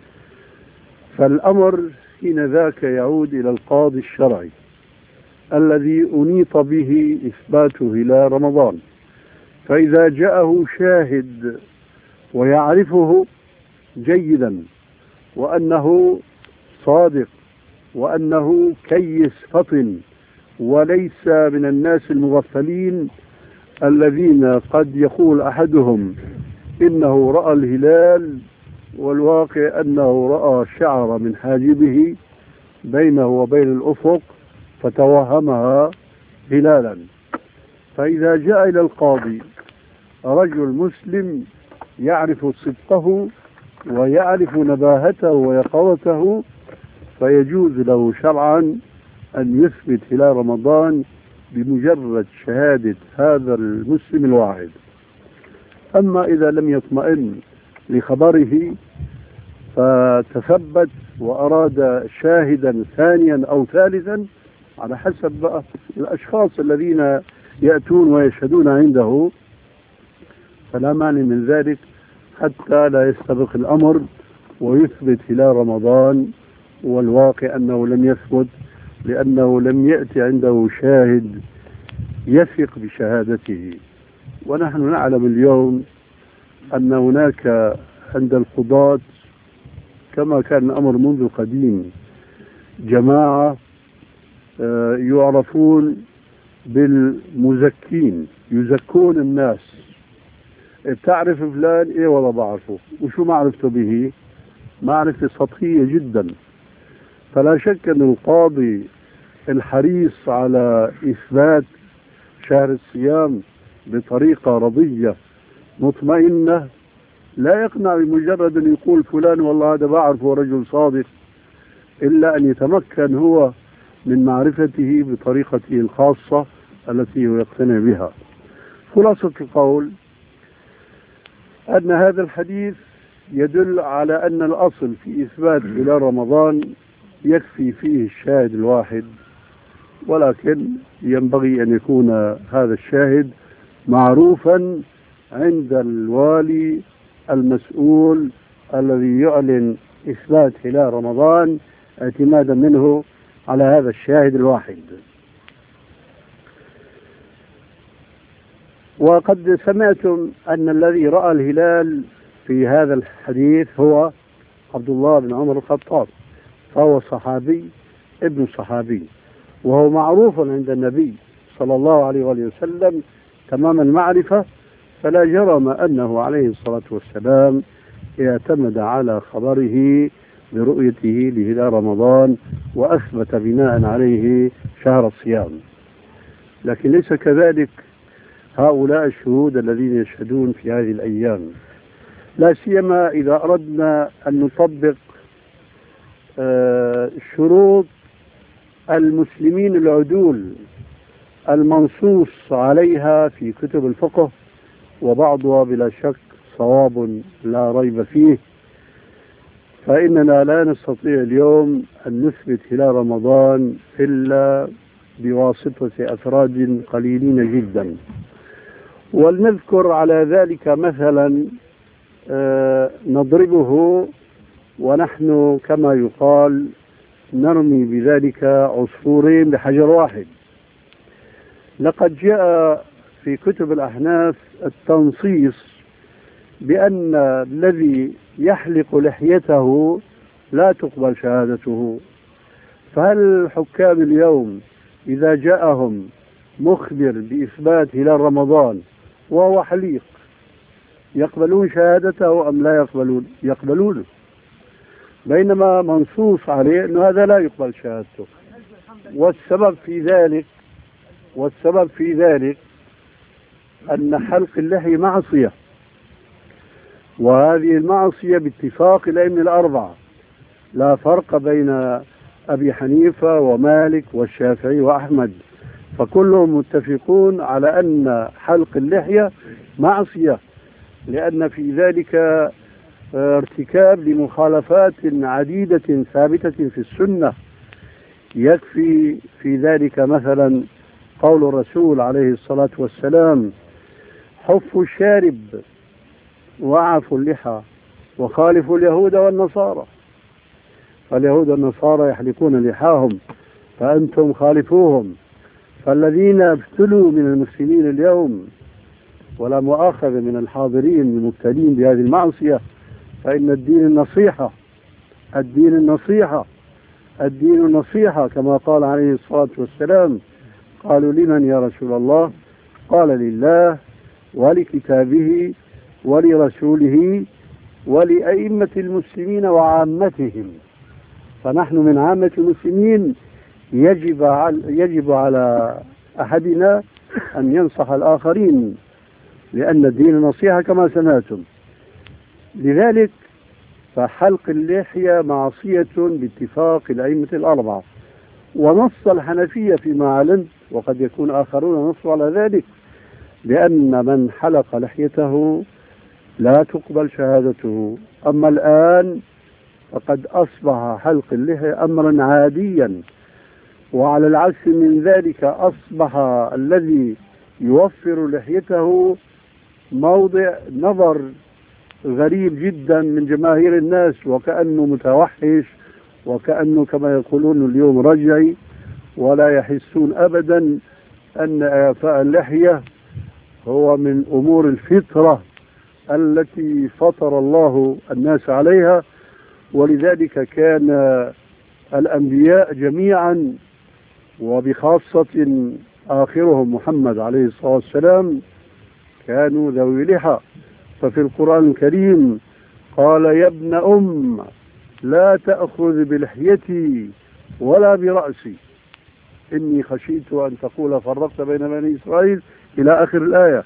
فالأمر حين ذاك يعود إلى القاضي الشرعي الذي أنيط به إثبات هلال رمضان، فإذا جاءه شاهد ويعرفه جيدا وأنه صادق وأنه كيس فطن وليس من الناس المغفلين الذين قد يقول أحدهم إنه رأى الهلال والواقع أنه رأى شعر من حاجبه بينه وبين الأفق فتوهمها هلالا. فإذا جاء إلى القاضي رجل مسلم يعرف صدقه ويعرف نباهته ويقظته، فيجوز له شرعا أن يثبت هلال رمضان بمجرد شهادة هذا المسلم الواحد. أما إذا لم يطمئن لخبره فتثبت وأراد شاهدا ثانيا أو ثالثا على حسب بقى الأشخاص الذين يأتون ويشهدون عنده، فلا مانع من ذلك حتى لا يستبق الأمر ويثبت هلال رمضان، والواقع أنه لم يثبت لأنه لم يأتي عنده شاهد يثق بشهادته. ونحن نعلم اليوم أن هناك عند القضاة كما كان الأمر منذ قديم جماعة يعرفون بالمزكين، يزكون الناس. تعرف فلان؟ ايه والله بعرفه. وشو معرفته به؟ معرفة سطحية جدا. فلا شك أن القاضي الحريص على إثبات شهر الصيام بطريقة رضية مطمئنة لا يقنع بمجرد أن يقول فلان والله هذا بعرفه رجل صادق، إلا أن يتمكن هو من معرفته بطريقته الخاصة التي هو يقتنع بها. خلاصة القول أن هذا الحديث يدل على أن الأصل في إثبات هلال رمضان يكفي فيه الشاهد الواحد، ولكن ينبغي أن يكون هذا الشاهد معروفا عند الوالي المسؤول الذي يعلن إثبات هلال رمضان اعتمادا منه على هذا الشاهد الواحد. وقد سمعتم أن الذي رأى الهلال في هذا الحديث هو عبد الله بن عمر الخطاب، فهو صحابي ابن صحابي، وهو معروف عند النبي صلى الله عليه وسلم تمام المعرفة، فلا جرم أنه عليه الصلاة والسلام اعتمد على خبره برؤيته لهلال رمضان وأثبت بناء عليه شهر الصيام. لكن ليس كذلك هؤلاء الشهود الذين يشهدون في هذه الأيام، لا سيما إذا أردنا أن نطبق شروط المسلمين العدول المنصوص عليها في كتب الفقه، وبعضها بلا شك صواب لا ريب فيه، فإننا لا نستطيع اليوم أن نثبت هلال رمضان إلا بواسطة أفراد قليلين جدا. ولنذكر على ذلك مثلا نضربه ونحن كما يقال نرمي بذلك عصفورين بحجر واحد. لقد جاء في كتب الأحناف التنصيص بأن الذي يحلق لحيته لا تقبل شهادته، فهل الحكام اليوم إذا جاءهم مخبر بإثبات هلال رمضان وهو حليق يقبلون شهادته أم لا يقبلون؟ يقبلونه، بينما منصوص عليه أن هذا لا يقبل شهادته. والسبب في ذلك أن حلق اللحية معصية، وهذه المعصية باتفاق الأئمة الأربعة، لا فرق بين أبي حنيفة ومالك والشافعي وأحمد، فكلهم متفقون على أن حلق اللحية معصية، لأن في ذلك ارتكاب لمخالفات عديدة ثابتة في السنة. يكفي في ذلك مثلا قول الرسول عليه الصلاة والسلام: حفوا الشارب وعفوا اللحى وخالفوا اليهود والنصارى. فاليهود والنصارى يحلقون لحاهم فأنتم خالفوهم. فالذين ابتلوا من المسلمين اليوم، ولا مؤاخذة من الحاضرين المبتلين بهذه المعصية، فإن الدين النصيحة، الدين النصيحة، الدين النصيحة كما قال عليه الصلاة والسلام. قالوا: لمن يا رسول الله؟ قال: لله ولكتابه ولرسوله ولأئمة المسلمين وعامتهم. فنحن من عامة المسلمين يجب على أحدنا أن ينصح الآخرين، لأن الدين النصيحة كما سمعتم. لذلك فحلق اللحية معصية باتفاق الأئمة الأربعة، ونص الحنفية فيما علمت، وقد يكون آخرون نصوا على ذلك، لأن من حلق لحيته لا تقبل شهادته. أما الآن فقد أصبح حلق اللحية أمرا عاديا، وعلى العكس من ذلك أصبح الذي يوفر لحيته موضع نظر غريب جدا من جماهير الناس، وكأنه متوحش، وكأنه كما يقولون اليوم رجعي، ولا يحسون أبدا أن إعفاء اللحية هو من أمور الفطرة التي فطر الله الناس عليها. ولذلك كان الأنبياء جميعا، وبخاصة آخرهم محمد عليه الصلاة والسلام، كانوا ذوي لحى. ففي القرآن الكريم قال: يا ابن أم لا تأخذ بلحيتي ولا برأسي إني خشيت أن تقول فرقت بين بني إسرائيل إلى آخر الآية.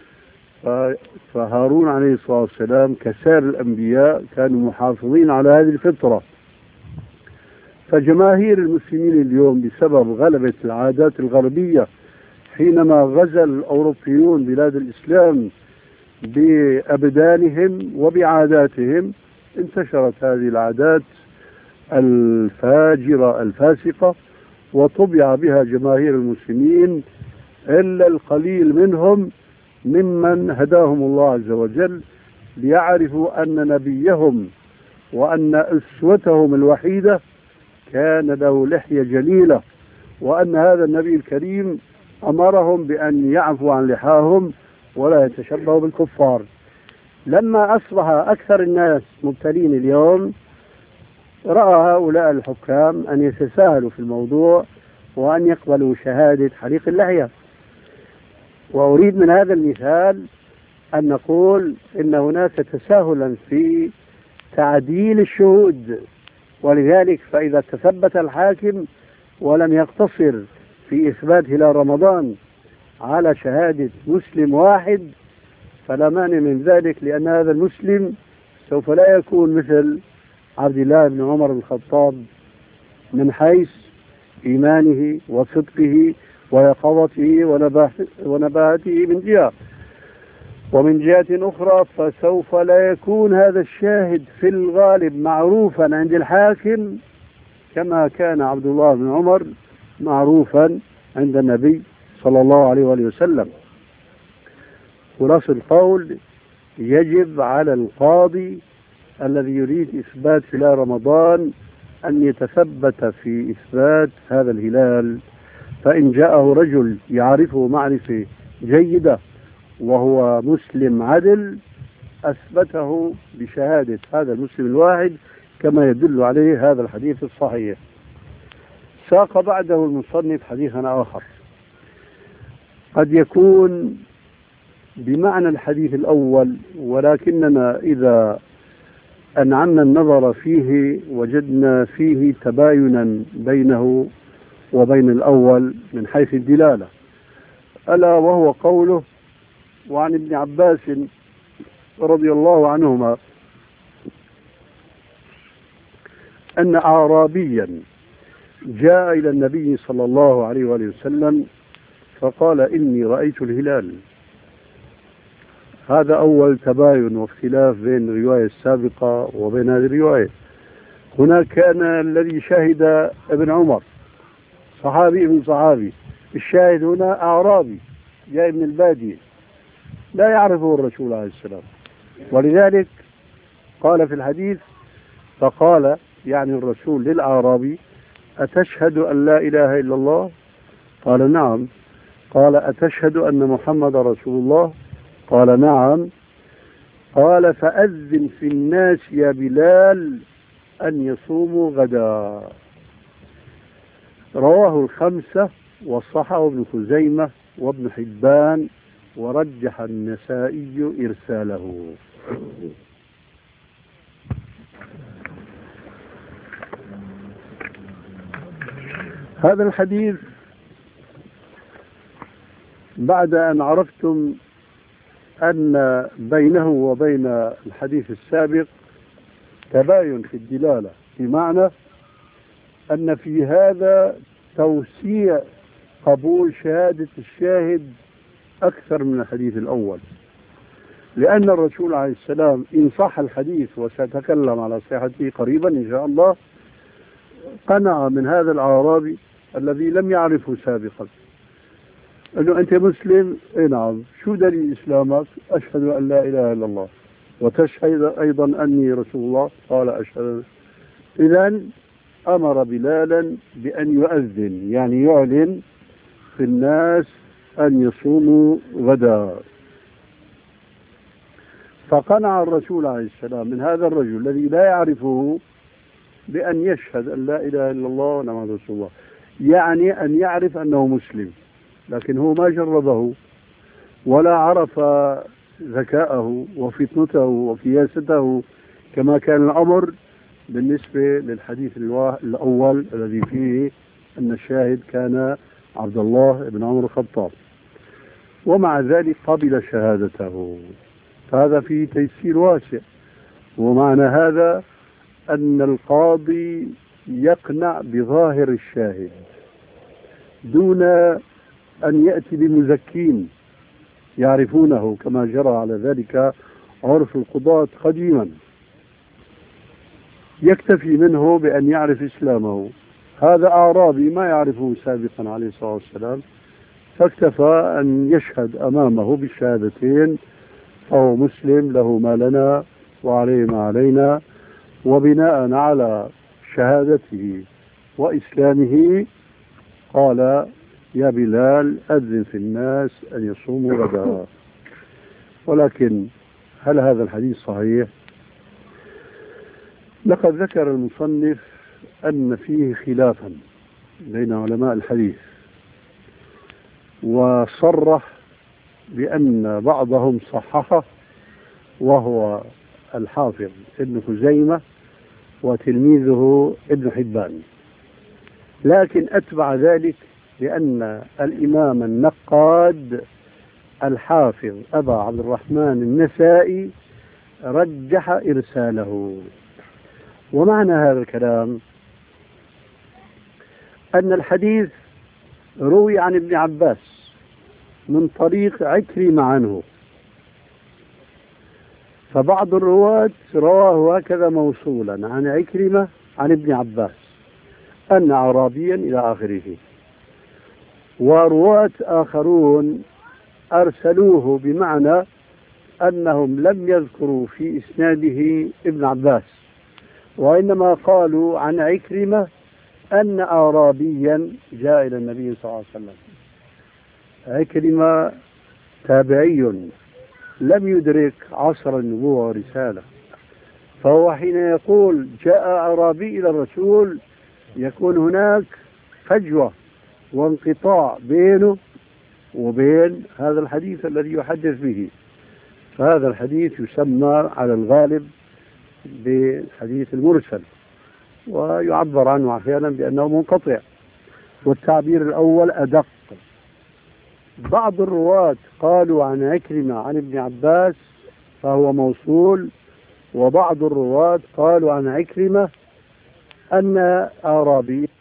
فهارون عليه الصلاة والسلام كسائر الأنبياء كانوا محافظين على هذه الفطرة. فجماهير المسلمين اليوم بسبب غلبة العادات الغربية، حينما غزا الأوروبيون بلاد الإسلام بأبدانهم وبعاداتهم، انتشرت هذه العادات الفاجرة الفاسقة، وطبع بها جماهير المسلمين إلا القليل منهم ممن هداهم الله عز وجل ليعرفوا أن نبيهم وأن أسوتهم الوحيدة كان له لحية جليلة، وأن هذا النبي الكريم أمرهم بأن يعفوا عن لحاهم ولا يتشبهوا بالكفار. لما أصبح أكثر الناس مبتلين اليوم، رأى هؤلاء الحكام أن يتساهلوا في الموضوع وأن يقبلوا شهادة حليق اللحية. وأريد من هذا المثال أن نقول إن هناك تساهلا في تعديل الشهود، ولذلك فإذا تثبت الحاكم ولم يقتصر في إثبات هلال رمضان على شهادة مسلم واحد فلا مانع من ذلك، لأن هذا المسلم سوف لا يكون مثل عبد الله بن عمر بن الخطاب من حيث إيمانه وصدقه ويقظته ونباهته من جهة، ومن جهة أخرى فسوف لا يكون هذا الشاهد في الغالب معروفا عند الحاكم كما كان عبد الله بن عمر معروفا عند النبي صلى الله عليه وآله وسلم. خلاص القول: يجب على القاضي الذي يريد إثبات هلال رمضان أن يتثبت في إثبات هذا الهلال، فإن جاءه رجل يعرفه معرفة جيدة وهو مسلم عدل أثبته بشهادة هذا المسلم الواحد كما يدل عليه هذا الحديث الصحيح. ساق بعده المصنف حديثا آخر قد يكون بمعنى الحديث الأول، ولكننا إذا أنعمنا النظر فيه وجدنا فيه تباينا بينه وبين الأول من حيث الدلالة، ألا وهو قوله: وعن ابن عباس رضي الله عنهما أن أعرابيا جاء إلى النبي صلى الله عليه وآله وسلم فقال: إني رأيت الهلال. هذا أول تباين واختلاف بين الرواية السابقة وبين هذه الرواية. هناك كان الذي شهد ابن عمر صحابي ابن صحابي، الشاهد هنا أعرابي جاء من البادية لا يعرفه الرسول عليه السلام، ولذلك قال في الحديث، فقال يعني الرسول للأعرابي: أتشهد أن لا إله إلا الله؟ قال: نعم. قال: أتشهد أن محمد رسول الله؟ قال: نعم. قال: فأذن في الناس يا بلال أن يصوموا غدا. رواه الخمسة وصححه ابن خزيمة وابن حبان ورجح النسائي إرساله. هذا الحديث بعد أن عرفتم أن بينه وبين الحديث السابق تباين في الدلالة، بمعنى أن في هذا توسيع قبول شهادة الشاهد أكثر من الحديث الأول، لأن الرسول عليه السلام إن صح الحديث وسأتكلم على صحته قريبا إن شاء الله قنع من هذا الأعرابي الذي لم يعرفه سابقا، أنه أنت مسلم؟ إيه نعم. شو دليل إسلامك؟ أشهد أن لا إله إلا الله. وتشهد أيضا أني رسول الله؟ قال: أشهد. إذن أمر بلالا بأن يؤذن، يعني يعلن في الناس أن يصوموا غدا. فقنع الرسول عليه السلام من هذا الرجل الذي لا يعرفه بأن يشهد أن لا إله إلا الله وأن رسول الله، يعني أن يعرف أنه مسلم، لكن هو ما جربه ولا عرف ذكاءه وفطنته وكياسته كما كان الأمر بالنسبة للحديث الأول الذي فيه أن الشاهد كان عبد الله بن عمر الخطاب، ومع ذلك قبل شهادته. فهذا فيه تيسير واسع، ومعنى هذا أن القاضي يقنع بظاهر الشاهد دون أن يأتي بمزكين يعرفونه كما جرى على ذلك عرف القضاة قديما. يكتفي منه بأن يعرف إسلامه. هذا أعرابي ما يعرفه سابقا عليه الصلاة والسلام، فاكتفى أن يشهد أمامه بالشهادتين، فهو مسلم له ما لنا وعليه ما علينا. وبناء على شهادته وإسلامه قال: يا بلال أذن في الناس أن يصوموا غدا. ولكن هل هذا الحديث صحيح؟ لقد ذكر المصنف أن فيه خلافا بين علماء الحديث، وصرح بأن بعضهم صححه، وهو الحافظ ابن خزيمة وتلميذه ابن حبان، لكن أتبع ذلك بأن الإمام النقاد الحافظ أبا عبد الرحمن النسائي رجح إرساله. ومعنى هذا الكلام أن الحديث روي عن ابن عباس من طريق عكرمة عنه، فبعض الرواة رواه هكذا موصولا عن عكرمة عن ابن عباس أن أعرابيا إلى آخره، ورواة آخرون أرسلوه بمعنى أنهم لم يذكروا في إسناده ابن عباس، وإنما قالوا عن عكرمة أن أعرابيا جاء إلى النبي صلى الله عليه وسلم. عكرمة تابعي لم يدرك عصر النبوة والرسالة، فهو حين يقول جاء أعرابي إلى الرسول يكون هناك فجوة وانقطاع بينه وبين هذا الحديث الذي يحدث به. فهذا الحديث يسمى على الغالب بالحديث المرسل، ويعبر عنه أحيانا بأنه منقطع، والتعبير الأول أدق. بعض الرواة قالوا عن عكرمة عن ابن عباس فهو موصول، وبعض الرواة قالوا عن عكرمة أن أعرابي